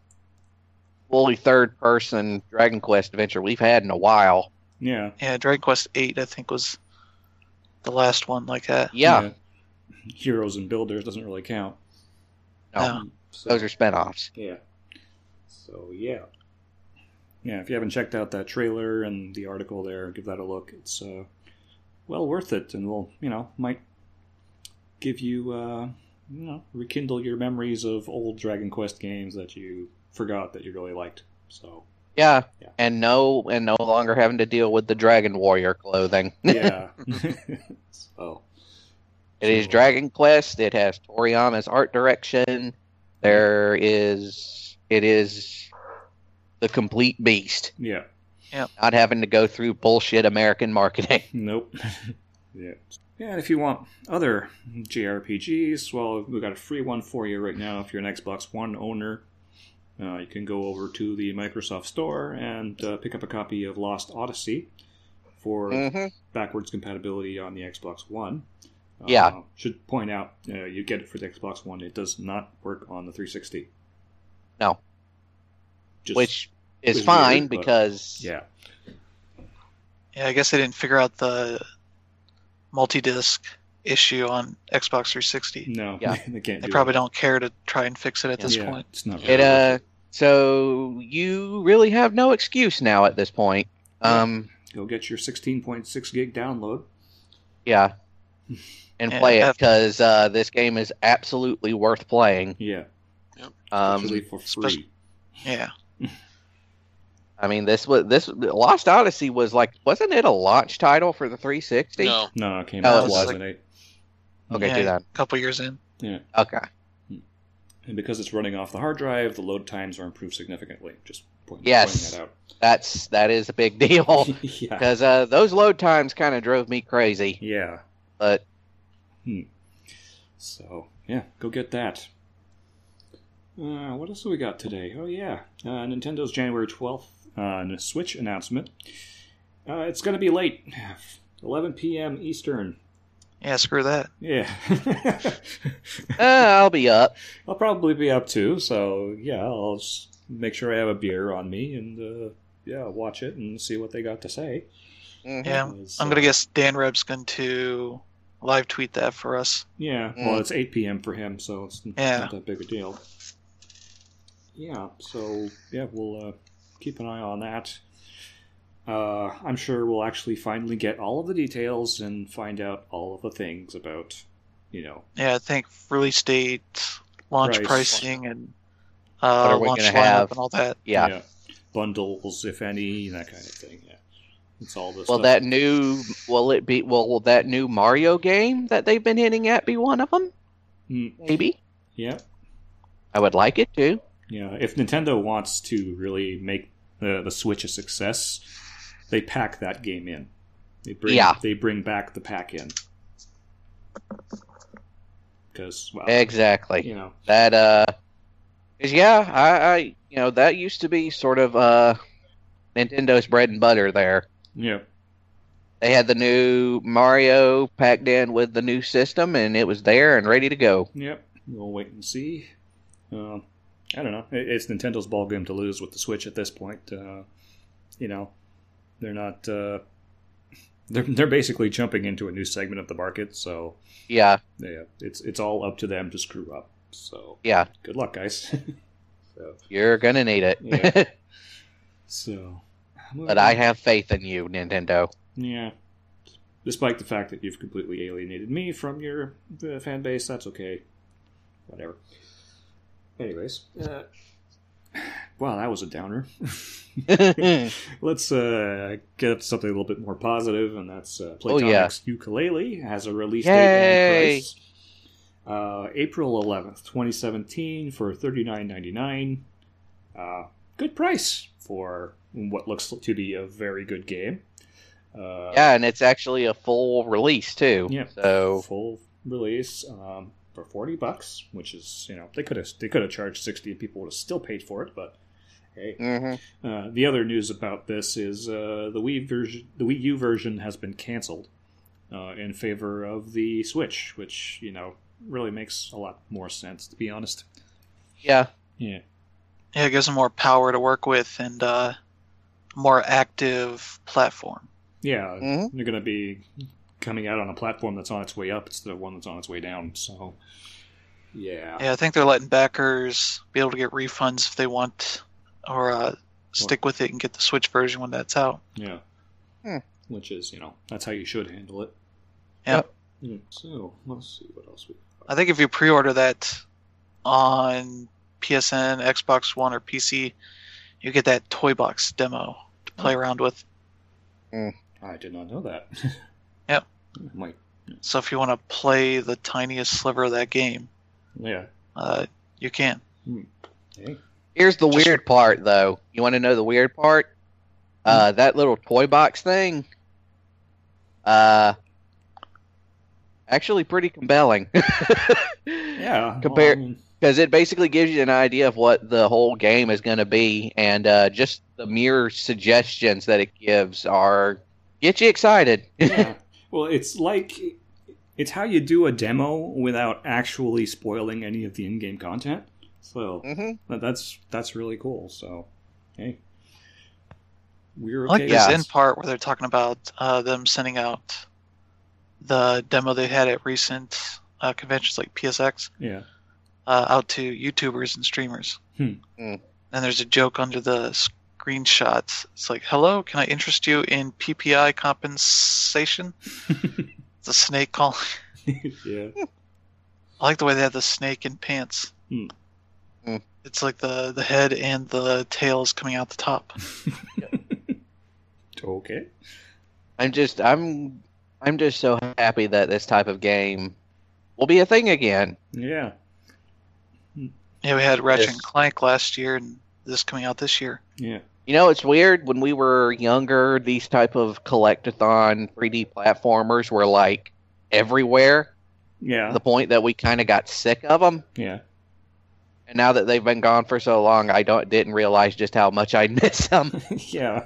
fully third person Dragon Quest adventure we've had in a while.
yeah,
Yeah, Dragon Quest eight, I think, was the last one like that.
Yeah,
Heroes and Builders doesn't really count.
no,
No.
So,
those are spinoffs.
yeah. So yeah, yeah. If you haven't checked out that trailer and the article there, give that a look. It's uh, well worth it, and will you know might give you uh, you know rekindle your memories of old Dragon Quest games that you forgot that you really liked. So
Yeah,
Yeah.
and no, and no longer having to deal with the Dragon Warrior clothing.
yeah. so
It is
So-
Dragon Quest. It has Toriyama's art direction. There is, it is the complete beast.
yeah.
Not having to go through bullshit American marketing.
Nope. yeah. Yeah, and if you want other J R P Gs, well, we've got a free one for you right now if you're an Xbox One owner. Uh, you can go over to the Microsoft Store and uh, pick up a copy of Lost Odyssey for
hmm
backwards compatibility on the Xbox One. Uh,
Yeah.
Should point out, uh, you get it for the Xbox One. It does not work on the three sixty.
No.
Just,
which is
was
fine
weird, but-
because
yeah,
Yeah, I guess they didn't figure out the multi-disc issue on Xbox three sixty.
no,
Yeah.
they can't.
They
do
probably
that.
don't care to try and fix it at this
Yeah,
point.
It's not
it
really
uh.
worth
So you really have no excuse now at this point.
Yeah.
Um,
it. Go get your sixteen point six gig download.
yeah, and
Yeah,
play it
I've-
because uh, this game is absolutely worth playing.
Yeah,
Um,
especially for free.
especially- Yeah.
I mean, this was this Lost Odyssey was like, wasn't it a launch title for the three sixty?
No.
No, it came
Oh,
out
it
in
was.
two thousand eight.
Okay,
Yeah,
do that.
A couple years in.
Yeah,
Okay.
and because it's running off the hard drive, the load times are improved significantly. Just point,
Yes.
pointing
That's that is a big deal
that out. yeah,
because uh, those load times kind of drove me crazy.
yeah.
But
So yeah, go get that. Uh, what else do we got today? Oh yeah, uh, Nintendo's January twelfth uh, Switch announcement. Uh, it's going to be late, eleven p.m. Eastern.
Yeah, screw that.
Yeah,
uh, I'll be up.
I'll probably be up too. So yeah, I'll just make sure I have a beer on me and uh, yeah, watch it and see what they got to say.
Mhm.
Yeah,
Because,
I'm
uh,
gonna guess Dan Reb's going to live tweet that for us.
Yeah,
Mm.
well, it's eight p.m. for him, so it's
Yeah.
not that big a deal. Yeah, so yeah, we'll uh, keep an eye on that. Uh, I'm sure we'll actually finally get all of the details and find out all of the things about, you know,
Yeah, I think release date, launch
Price.
pricing, and
What
uh,
are we
launch
gonna
lineup
have?
and all that.
Yeah.
bundles, if any, that kind of thing. Yeah, it's all this.
Will
stuff.
that new will it be will, will that new Mario game that they've been hinting at be one of them?
Mm,
Maybe.
yeah,
I would like it to.
yeah. If Nintendo wants to really make the the Switch a success, they pack that game in. They bring,
Yeah.
They bring back the pack in. Because, well,
Exactly.
you know,
That uh, 'cause, yeah, I, I you know that used to be sort of uh, Nintendo's bread and butter. There,
yeah,
they had the new Mario packed in with the new system, and it was there and ready to go.
yep. We'll wait and see. Uh, I don't know. It- It's Nintendo's ballgame to lose with the Switch at this point. Uh, you know, they're not. Uh, they're they're basically jumping into a new segment of the market. So
Yeah,
yeah, it's it's all up to them to screw up. So
yeah,
good luck, guys. so
you're gonna need it.
Yeah. so,
But I have faith in you, Nintendo.
Yeah. Despite the fact that you've completely alienated me from your uh, fan base, that's okay. Whatever. Anyways, uh, wow, that was a downer. Let's uh, get up to something a little bit more positive, and that's uh,
Oh, yeah.
Playtonic's Ukulele has a release
Yay.
date and price. Uh, April eleventh, twenty seventeen, for thirty-nine ninety-nine. Uh, good price for what looks to be a very good game. Uh,
Yeah, and it's actually a full release too.
Yeah.
So
full release um, for forty bucks, which is, you know, they could have they could have charged sixty and people would have still paid for it, but hey.
mhm.
Uh, the other news about this is uh, the Wii version, the Wii U version has been canceled uh, in favor of the Switch, which, you know, really makes a lot more sense, to be honest.
yeah,
Yeah.
Yeah, it gives them more power to work with and uh, more active platform.
Yeah,
Mhm.
they're going to be coming out on a platform that's on its way up instead of one that's on its way down. So, yeah.
Yeah, I think they're letting backers be able to get refunds if they want, or uh, stick with it and get the Switch version when that's out.
Yeah.
Hmm.
Which is, you know, that's how you should handle it.
Yep.
Yeah, so, let's see what else we
I think if you pre-order that on P S N, Xbox One, or P C, you get that toy box demo to play around with.
I did not know that.
Yep.
Might.
So if you want to play the tiniest sliver of that game,
Yeah.
uh, you can.
Hey.
here's the
Just-
weird part, though. You want to know the weird part? Uh, that little toy box thing. Uh, actually, pretty compelling.
Yeah.
Compare-
well, I mean,
Because it basically gives you an idea of what the whole game is going to be, and uh, just the mere suggestions that it gives are get you excited.
yeah. Well, it's like it's how you do a demo without actually spoiling any of the in-game content. So
hmm
that- that's that's really cool. So hey, we're
I like
okay.
this
Yeah.
end part where they're talking about uh, them sending out the demo they had at recent uh, conventions like P S X
Yeah.
uh, out to YouTubers and streamers.
Hmm.
Mm.
And there's a joke under the screenshots. It's like, "Hello, can I interest you in P P I compensation?" It's a snake calling.
Yeah.
I like the way they have the snake in pants.
Hmm.
Hmm.
It's like the the head and the tails coming out the top.
Okay.
I'm just I'm I'm just so happy that this type of game will be a thing again.
Yeah.
Yeah, we had Ratchet
Yes.
and Clank last year, and this coming out this year.
Yeah.
You know, it's weird when we were younger, these type of collectathon three D platformers were like everywhere,
Yeah.
to the point that we kind of got sick of them.
Yeah.
And now that they've been gone for so long, I don't didn't realize just how much I miss them.
Yeah.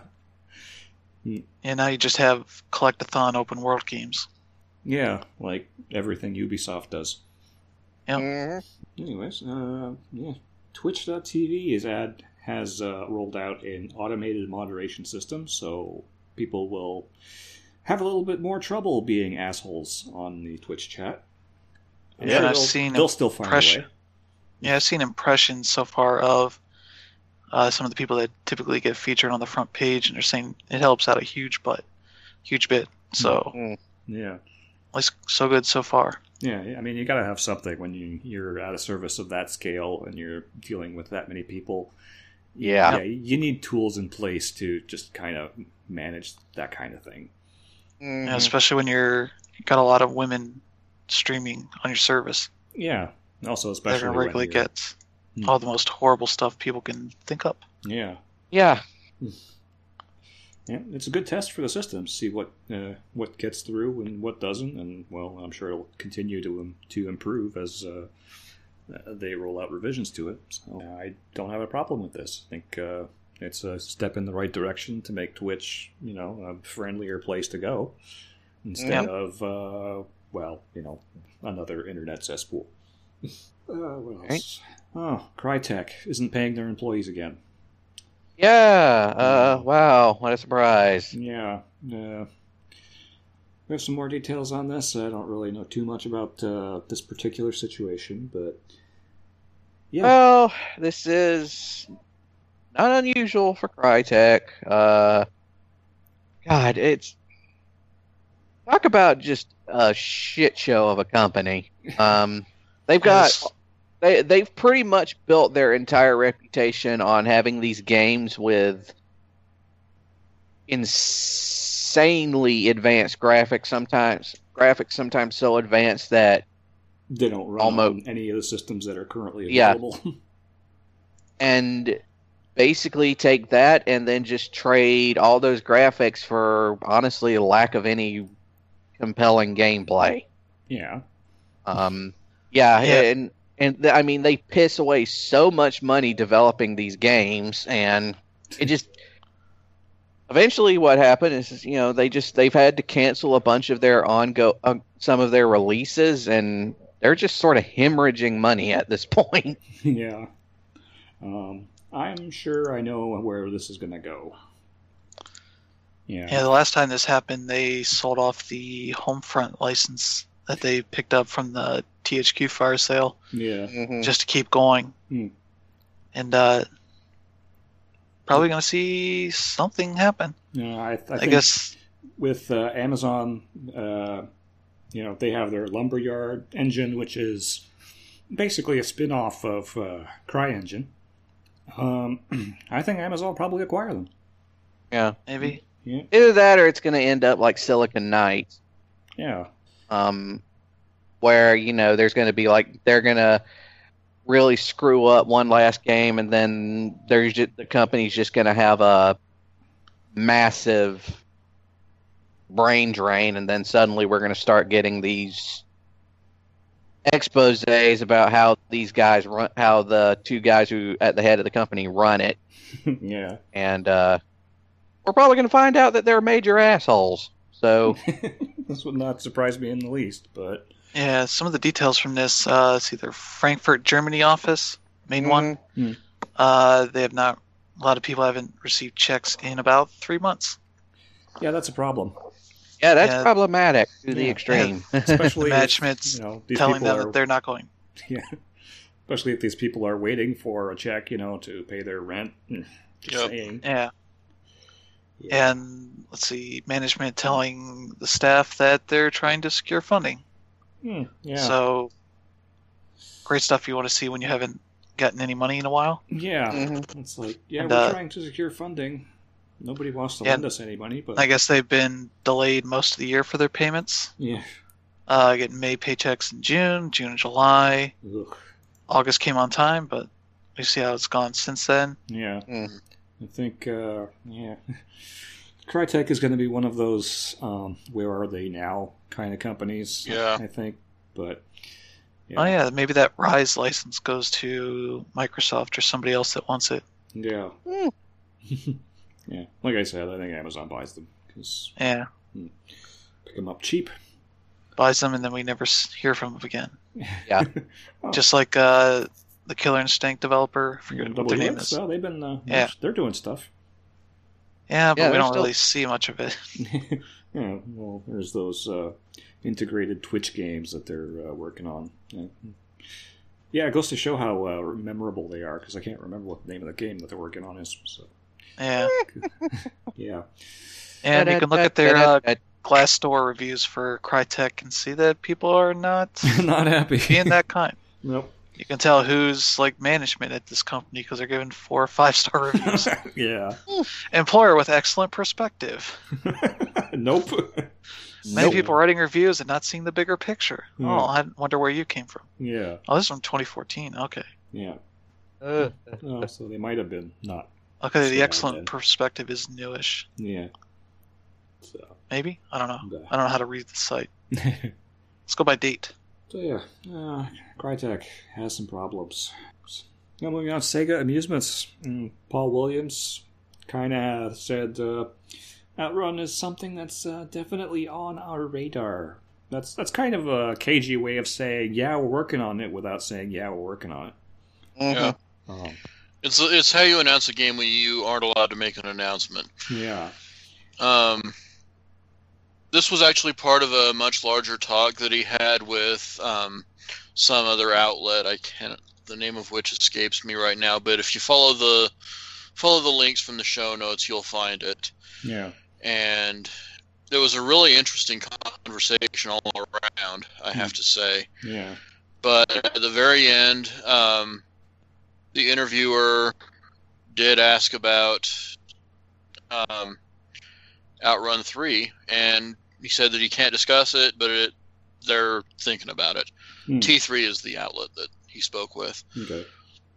And now you just have collectathon open world games.
Yeah. Like everything Ubisoft does.
Yep.
Mhm.
Anyways, uh, yeah. Twitch dot T V is ad has uh, rolled out an automated moderation system, so people will have a little bit more trouble being assholes on the Twitch chat. I'm
Yeah,
sure
I've
they'll,
seen
they'll still find a
impression-
way.
Yeah, I've seen impressions so far of uh, some of the people that typically get featured on the front page, and they're saying it helps out a huge but huge bit. So
Mm.
Yeah.
at least so good so far.
Yeah, I mean, you gotta have something when you, you're at a service of that scale and you're dealing with that many people.
Yeah.
Yeah, you need tools in place to just kind of manage that kind of thing.
Mhm.
Yeah, especially when you're you got a lot of women streaming on your service.
Yeah. Also,
They're
especially
gonna
when
regularly
you're-
get
Hmm.
all the most horrible stuff people can think up.
Yeah.
Yeah.
Yeah, it's a good test for the system. See what uh, what gets through and what doesn't, and well, I'm sure it'll continue to um, to improve as uh, they roll out revisions to it. So I don't have a problem with this. I think uh, it's a step in the right direction to make Twitch, you know, a friendlier place to go instead
Yep.
of uh, well, you know, another internet cesspool. Uh, what else? Oh, Crytek isn't paying their employees again.
Yeah. Uh, wow. What a surprise.
Yeah. Uh, we have some more details on this. I don't really know too much about uh, this particular situation, but yeah.
Well, this is not unusual for Crytek. Uh, God, it's talk about just a shit show of a company. Um, they've got
Yes.
they they've pretty much built their entire reputation on having these games with insanely advanced graphics. Sometimes graphics sometimes so advanced that
They don't run
Almost-
on any of the systems that are currently
Yeah.
available.
and basically take that and then just trade all those graphics for honestly lack of any compelling gameplay.
yeah.
Um, yeah,
Yeah.
and and th- I mean they piss away so much money developing these games, and it just eventually what happened is you know they just they've had to cancel a bunch of their ongo uh, some of their releases, and they're just sort of hemorrhaging money at this point.
Yeah. Um, I'm sure I know where this is going to go. Yeah.
Yeah, the last time this happened, they sold off the Homefront license that they picked up from the T H Q fire sale
Yeah.
Mhm.
just to keep going.
Hmm.
And uh, probably going to see something happen.
Yeah, I, I,
I,
think
guess.
with uh, Amazon, uh, you know, they have their Lumberyard engine, which is basically a spin-off of uh, CryEngine. Um, I think Amazon will probably acquire them.
Yeah,
Maybe.
Yeah.
either that or it's going to end up like Silicon Knights.
Yeah.
um, where you know there's going to be like they're going to really screw up one last game, and then there's just, the company's just going to have a massive brain drain, and then suddenly we're going to start getting these exposés about how these guys run, how the two guys who at the head of the company run it,
Yeah.
and uh, we're probably going to find out that they're major assholes. So
This would not surprise me in the least, but
Yeah, some of the details from this, uh, see their Frankfurt, Germany office, main one.
Hmm.
Uh, they have not a lot of people haven't received checks in about three months.
Yeah, that's a problem.
Yeah, that's
Yeah.
problematic to the
Yeah.
extreme.
Especially
The
if,
management's
you know, these
telling
people
them
are,
that they're not going.
yeah, especially if these people are waiting for a check, you know, to pay their rent. Mm, Just
Yep.
saying.
Yeah.
Yeah.
And let's see, management telling the staff that they're trying to secure funding.
Hmm, yeah.
So, great stuff you want to see when you haven't gotten any money in a while.
yeah.
Mhm.
It's like, yeah,
And,
we're
uh,
trying to secure funding. Nobody wants to
Yeah.
lend us any money, but
I guess they've been delayed most of the year for their payments.
yeah.
Uh, getting May paychecks in June, June and July.
Ugh.
August came on time, but we see how it's gone since then.
Yeah.
Mm.
I think, uh, yeah. Crytek is going to be one of those um, where are they now kind of companies,
Yeah.
I think. But, yeah.
Oh yeah, maybe that Rise license goes to Microsoft or somebody else that wants it.
Yeah.
Mm.
Yeah. Like I said, I think Amazon buys them because
Yeah,
pick them up cheap.
buys them and then we never s- hear from them again.
Yeah.
Oh,
Just like uh, the Killer Instinct developer. I forget what
Double
their name
Helix,
is.
oh, they've been, uh,
Yeah.
they're doing stuff.
Yeah, but
Yeah,
we
they're
don't
still-
really see much of it.
Yeah, well, there's those uh, integrated Twitch games that they're uh, working on. Yeah. yeah, it goes to show how uh, memorable they are because I can't remember what the name of the game that they're working on is. So,
Yeah,
yeah,
and you can look at their uh, Glassdoor reviews for Crytek and see that people are not
not happy.
being that kind.
Nope.
You can tell who's like management at this company because they're giving four or five star reviews.
yeah.
Employer with excellent perspective.
nope.
Many
Nope.
people writing reviews and not seeing the bigger picture.
Hmm.
Oh, I wonder where you came from.
Yeah,
Oh, this is from twenty fourteen. Okay.
yeah.
Uh,
Oh, so they might have been not.
Okay, the
Yeah,
excellent
then.
perspective is newish.
Yeah. So,
Maybe? I don't know.
yeah.
I don't know how to read the site. Let's go by date.
So yeah, uh, Crytek has some problems. Now moving on, Sega Amusements. Mm, Paul Williams kind of said uh, Outrun is something that's uh, definitely on our radar. That's that's kind of a cagey way of saying yeah we're working on it without saying yeah we're working on it.
mhm.
Yeah.
Um,
It's it's how you announce a game when you aren't allowed to make an announcement.
yeah.
Um, this was actually part of a much larger talk that he had with um, some other outlet. I can't the name of which escapes me right now. But if you follow the follow the links from the show notes, you'll find it.
Yeah.
And there was a really interesting conversation all around, I have to say.
Yeah.
But at the very end, um, the interviewer did ask about um, Outrun three, and he said that he can't discuss it, but it, they're thinking about it.
Hmm.
T three is the outlet that he spoke with.
Okay.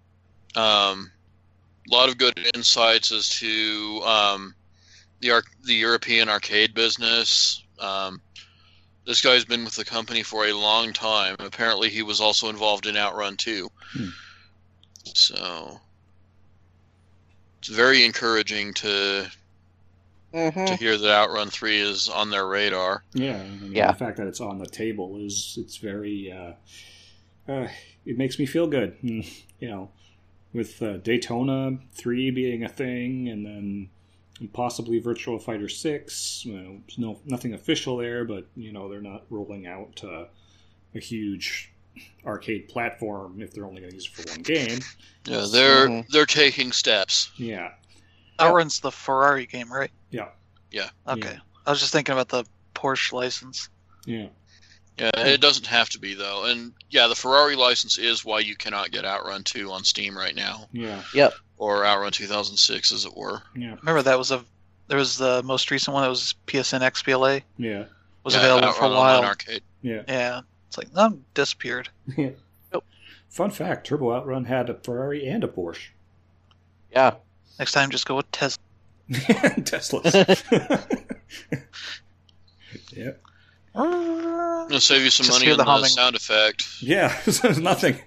Um, a lot of good insights as to um, the ar- the European arcade business. Um, this guy's been with the company for a long time. Apparently, he was also involved in Outrun two.
Hmm.
So it's very encouraging to
Mhm.
to hear that Outrun three is on their radar.
Yeah. I mean,
Yeah.
The fact that it's on the table is it's very. Uh, uh, it makes me feel good. Mm, You know, with uh, Daytona three being a thing, and then possibly Virtual Fighter six. You know, there's no nothing official there, but you know they're not rolling out uh, a huge arcade platform if they're only going to use it for one game.
Yeah, they're
Mhm.
they're taking steps.
Yeah.
Outrun's the Ferrari game, right?
Yeah.
Yeah.
Okay.
Yeah.
I was just thinking about the Porsche license.
Yeah.
Yeah, it doesn't have to be though. And yeah, the Ferrari license is why you cannot get Outrun two on Steam right now,
Yeah.
or Outrun two thousand six, as it were.
Yeah.
Remember that was a there was the most recent one that was P S N X B L A
Yeah.
was
Yeah,
available for a
Outrun Online
while.
Arcade.
Yeah.
Yeah, it's like no, disappeared.
Yeah. Fun fact: Turbo Outrun had a Ferrari and a Porsche.
Yeah.
Next time, just go with Tesla.
Teslas. yeah.
It'll save you some
Just
money
hear
on
the
the,
humming.
sound effect.
Yeah. There's nothing.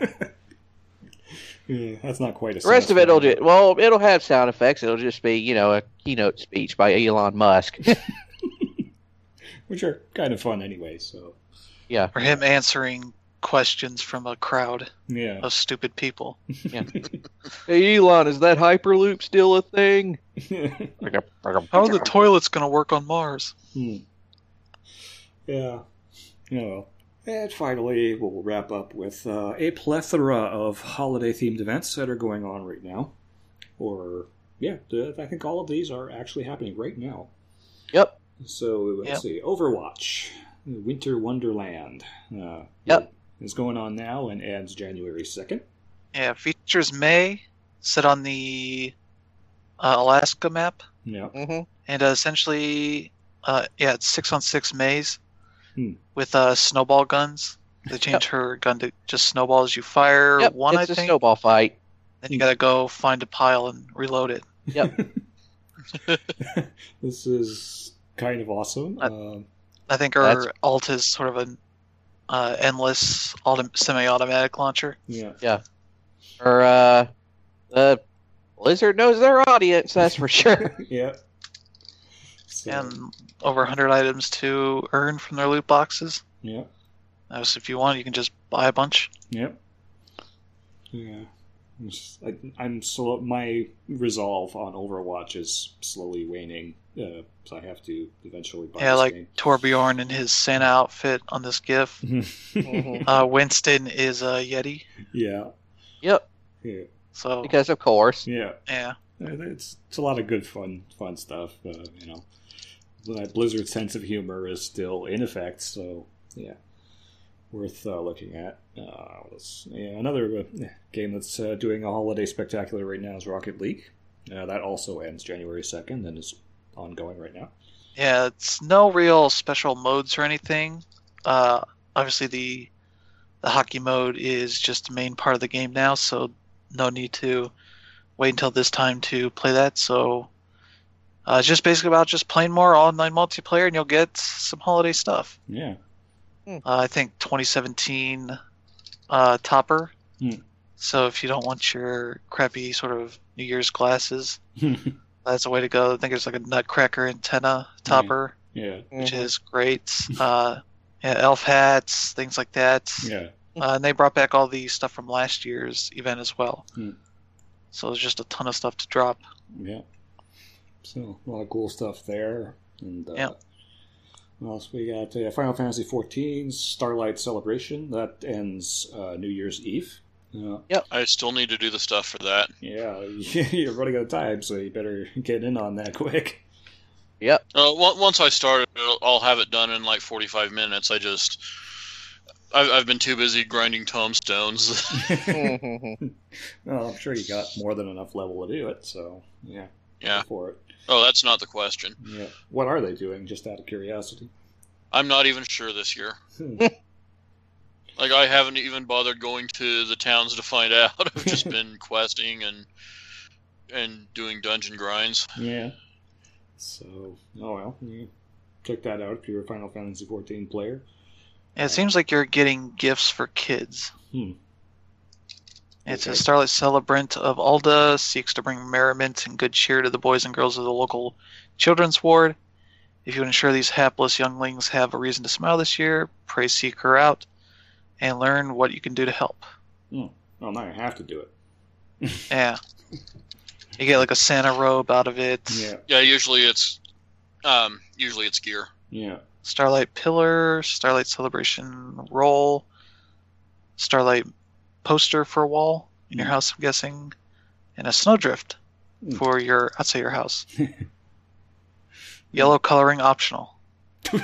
yeah, that's not quite a.
The rest of it will
satisfying-
just well, it'll have sound effects. It'll just be you know a keynote speech by Elon Musk.
which are kind of fun anyway. So
yeah.
Or him answering questions from a crowd
Yeah.
of stupid people.
Hey, Elon, is that Hyperloop still a thing?
How are the toilets going to work on Mars?
Hmm. Yeah. Yeah, well. And finally, we'll wrap up with uh, a plethora of holiday-themed events that are going on right now. Or, yeah, the, I think all of these are actually happening right now.
Yep.
So, let's
Yep.
see. Overwatch. Winter Wonderland. Uh,
Yep.
Is going on now and ends January second.
Yeah, features May, set on the uh, Alaska map.
Yeah.
Mm-hmm.
And uh, essentially, uh, yeah, it's six on six maze
Hmm.
with uh, snowball guns. They changed her gun to just snowballs. You fire
Yep,
one,
it's
I
a
think.
snowball fight.
Then you gotta go find a pile and reload it.
Yep.
This is kind of awesome.
I-
Uh,
I think her
That's-
alt is sort of an uh, endless autom- semi-automatic launcher.
yeah.
Or, uh, the Blizzard knows their audience, that's for sure.
Yeah. So,
And over one hundred items to earn from their loot boxes.
yeah.
Uh, so if you want, you can just buy a bunch.
Yep. Yeah. I'm s- I, I'm slow. My resolve on Overwatch is slowly waning, uh, so I have to eventually buy
Yeah,
this
like
game.
Torbjorn in his Santa outfit on this GIF.
Mhm.
Uh, Winston is a Yeti.
Yeah.
Yep,
Yeah.
So
because of course.
Yeah.
yeah,
It's it's a lot of good fun fun stuff. Uh, you know, that Blizzard sense of humor is still in effect. So yeah, worth uh, looking at. Uh, let's, yeah, another uh, game that's uh, doing a holiday spectacular right now is Rocket League. Uh, that also ends January second and is ongoing right now.
yeah. It's no real special modes or anything. Uh, obviously the the hockey mode is just the main part of the game now, so no need to wait until this time to play that. So uh, it's just basically about just playing more online multiplayer, and you'll get some holiday stuff.
Yeah.
Uh, I think twenty seventeen uh, topper.
Hmm.
So if you don't want your crappy sort of New Year's glasses, that's a way to go. I think there's like a Nutcracker antenna topper,
yeah.
which
Mhm.
is great. Uh, yeah, elf hats, things like that.
Yeah.
Uh, and they brought back all the stuff from last year's event as well.
Hmm.
So there's just a ton of stuff to drop.
Yeah. So a lot of cool stuff there. And uh,
Yeah.
what else we got? Uh, Final Fantasy fourteen Starlight Celebration that ends uh, New Year's Eve. Uh,
I still need to do the stuff for that.
yeah, you're running out of time, so you better get in on that quick.
Yep.
Uh, on- once I start it, I'll- I'll have it done in like forty-five minutes. I just, I've, I've been too busy grinding tombstones.
Mhm.
Well, I'm sure you got more than enough level to do it, so yeah,
Yeah.
go for it.
Oh, that's not the question.
Yeah. What are they doing? Just out of curiosity.
I'm not even sure this year.
Hmm.
Like, I haven't even bothered going to the towns to find out. I've just been questing and and doing dungeon grinds.
Yeah. So, oh well, you check that out if you're a Final Fantasy fourteen player.
And it seems like you're getting gifts for kids.
Hmm.
It's
Okay.
a Starlight Celebrant of Alda, seeks to bring merriment and good cheer to the boys and girls of the local children's ward. If you ensure these hapless younglings have a reason to smile this year, pray seek her out and learn what you can do to help.
Well, now you have to do it.
Yeah. You get like a Santa robe out of it.
Yeah.
Yeah, usually it's, um, usually it's gear.
Yeah.
Starlight Pillar, Starlight Celebration roll, Starlight poster for a wall in your
Mm.
house, I'm guessing, and a snowdrift
Mm.
for your outside your house. Yellow coloring optional.
so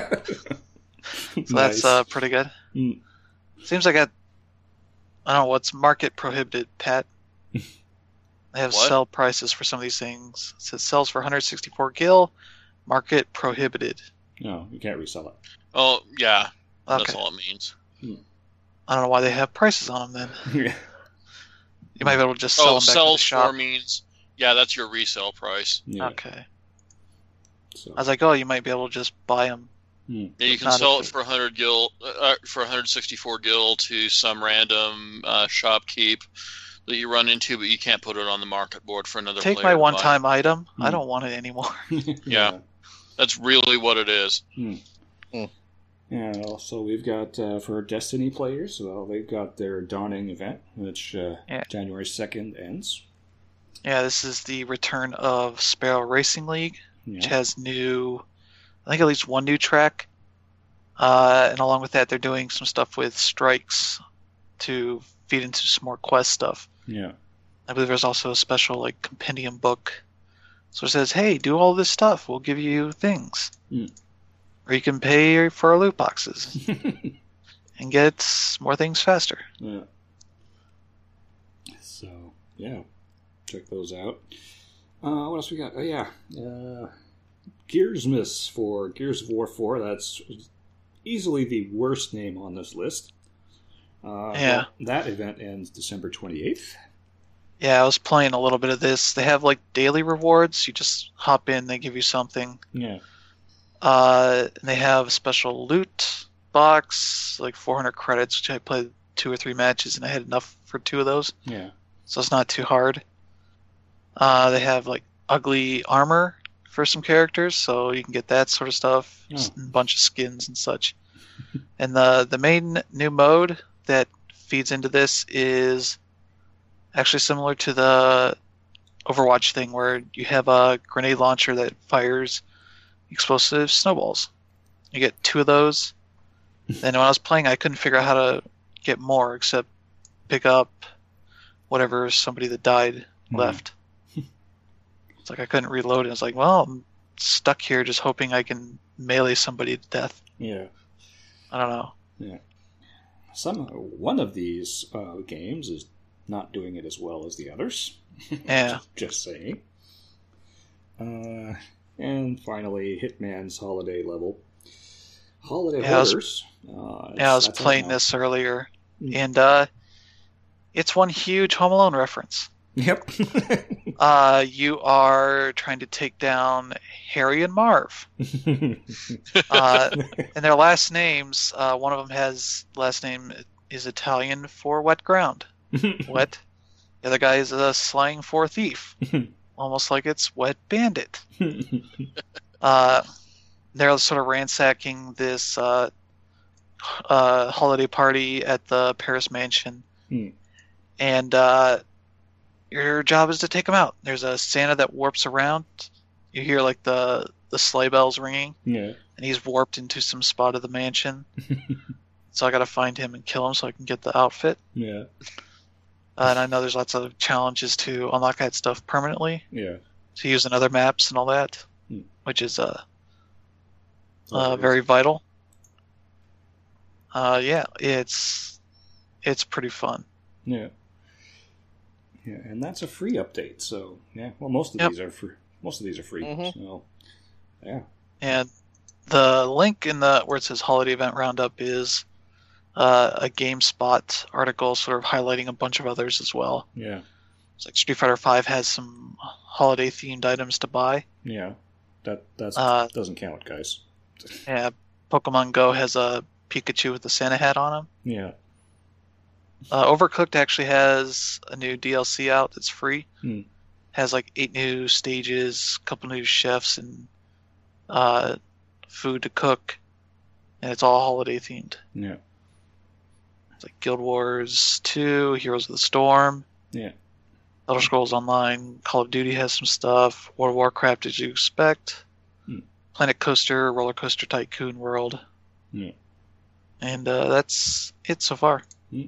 So that's uh, pretty good.
Mm.
Seems like a, I don't know what's market prohibited, Pat. They have
What?
sell prices for some of these things. It says sells for one hundred sixty-four gil, market prohibited.
No, you can't resell it.
Oh, yeah, that's
Okay.
all it means.
I don't know why they have prices on them then.
Yeah.
You might be able to just sell
Oh,
them back to the
sells
shop.
for means, yeah, that's your resale price.
Yeah.
Okay.
So,
I was like, oh, you might be able to just buy them.
hmm.
Yeah, you can
Not
sell
if
it
it-
for one hundred gil, uh, for one hundred sixty-four gil to some random uh, shopkeep that you run into, but you can't put it on the market board for another
Take
player
my
to buy.
one-time item. I
Hmm.
don't want it anymore.
Yeah. That's really what it is.
Yeah, And also, we've got uh, for Destiny players, well, they've got their Dawning event, which uh,
Yeah.
January second ends.
Yeah, this is the return of Sparrow Racing League, which
Yeah.
has new, I think at least one new track. Uh, and along with that, they're doing some stuff with strikes to feed into some more quest stuff.
Yeah.
I believe there's also a special like compendium book. So it says, hey, do all this stuff. We'll give you things.
Mm.
Or you can pay for our loot boxes and get more things faster.
Yeah. So, yeah. Check those out. Uh, what else we got? Oh, yeah. Uh, Gearsmas for Gears of War four. That's easily the worst name on this list. Uh,
Yeah.
That, that event ends December twenty-eighth.
Yeah, I was playing a little bit of this. They have like daily rewards. You just hop in, they give you something.
Yeah.
Uh, and they have a special loot box, like four hundred credits, which I played two or three matches, and I had enough for two of those.
Yeah.
So it's not too hard. Uh, they have like ugly armor for some characters, so you can get that sort of stuff.
Oh.
Just a bunch of skins and such. And the the main new mode that feeds into this is actually similar to the Overwatch thing, where you have a grenade launcher that fires explosive snowballs. You get two of those. And when I was playing, I couldn't figure out how to get more except pick up whatever somebody that died
Mhm.
left. It's like I couldn't reload it. I was like, well, I'm stuck here just hoping I can melee somebody to death.
Yeah.
I don't know.
Some one of these uh, games is not doing it as well as the others.
Yeah.
Just saying. Uh, and finally, Hitman's holiday level. Holiday
Yeah, I was-
Orders. Uh,
Yeah, I was
that's out
playing
now.
this earlier,
Mm.
and uh, it's one huge Home Alone reference.
Yep.
Uh, you are trying to take down Harry and Marv. Uh, and their last names, uh, one of them has last name is Italian for wet ground. Wet. The other guy is a slang for thief. Almost like it's wet bandit. Uh, they're sort of ransacking this uh, uh, holiday party at the Paris mansion.
Hmm.
And uh, your job is to take them out. There's a Santa that warps around. You hear like the, the sleigh bells ringing.
Yeah.
And he's warped into some spot of the mansion. So I gotta find him and kill him so I can get the outfit.
Yeah.
Uh, and I know there's lots of challenges to unlock that stuff permanently,
Yeah.
to use in other maps and all that,
Hmm.
which is uh, uh, very vital. Uh, yeah, it's it's pretty fun.
Yeah. Yeah, and that's a free update. So yeah, well, most of
Yep.
these are free. Most of these are free.
Mhm.
So yeah.
And the link in the where it says holiday event roundup is uh, a GameSpot article, sort of highlighting a bunch of others as well.
Yeah.
It's like Street Fighter Five has some holiday themed items to buy.
Yeah. That that's
Uh,
doesn't count, guys.
Yeah, Pokemon Go has a Pikachu with the Santa hat on him.
Yeah.
Uh, Overcooked actually has a new D L C out that's free.
Hmm.
Has like eight new stages, a couple new chefs, and uh, food to cook, and it's all holiday themed.
Yeah.
It's like Guild Wars two, Heroes of the Storm,
Yeah.
Elder Scrolls Online, Call of Duty has some stuff, World of Warcraft as you expect,
Hmm.
Planet Coaster, Roller Coaster Tycoon World,
Yeah.
and uh, that's it so far.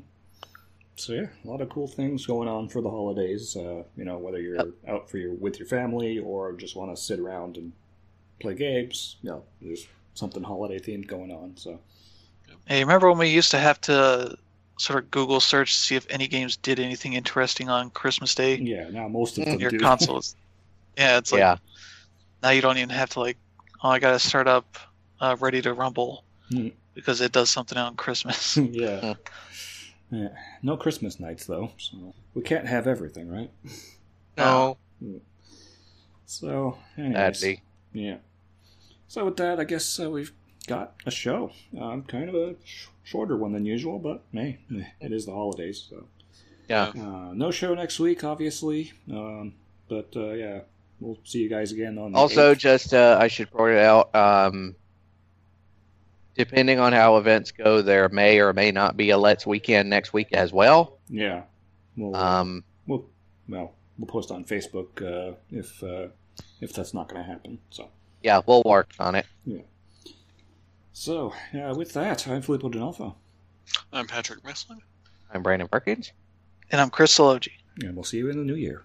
So yeah, a lot of cool things going on for the holidays. Uh, you know, whether you're
Yep.
out for your with your family or just want to sit around and play games, you know, there's something holiday themed going on. So
Hey, remember when we used to have to sort of Google search to see if any games did anything interesting on Christmas Day?
yeah, now most of them
Your
do.
consoles. Yeah, it's like
yeah.
now you don't even have to like, oh, I gotta start up uh, Ready to Rumble
Hmm.
because it does something on Christmas.
yeah. Yeah. No Christmas nights though, so we can't have everything, right?
No,
So, anyways,
that'd be.
yeah. So with that, I guess uh, we've got a show. Um, kind of a sh- shorter one than usual, but hey, it is the holidays, so.
Yeah.
Uh, no show next week, obviously. Um, but uh, yeah, we'll see you guys again on the
Also,
eighth.
just uh, I should point it out. Um, depending on how events go, there may or may not be a Let's Weekend next week as well.
Yeah. We'll, uh,
Um,
we'll well we'll post on Facebook uh, if uh, if that's not going to happen. So
yeah, we'll work on it.
so uh, with that, I'm Filippo D'Onofrio,
I'm Patrick Messling.
I'm Brandon Perkins.
And I'm Chris Sologi.
and we'll see you in the new year.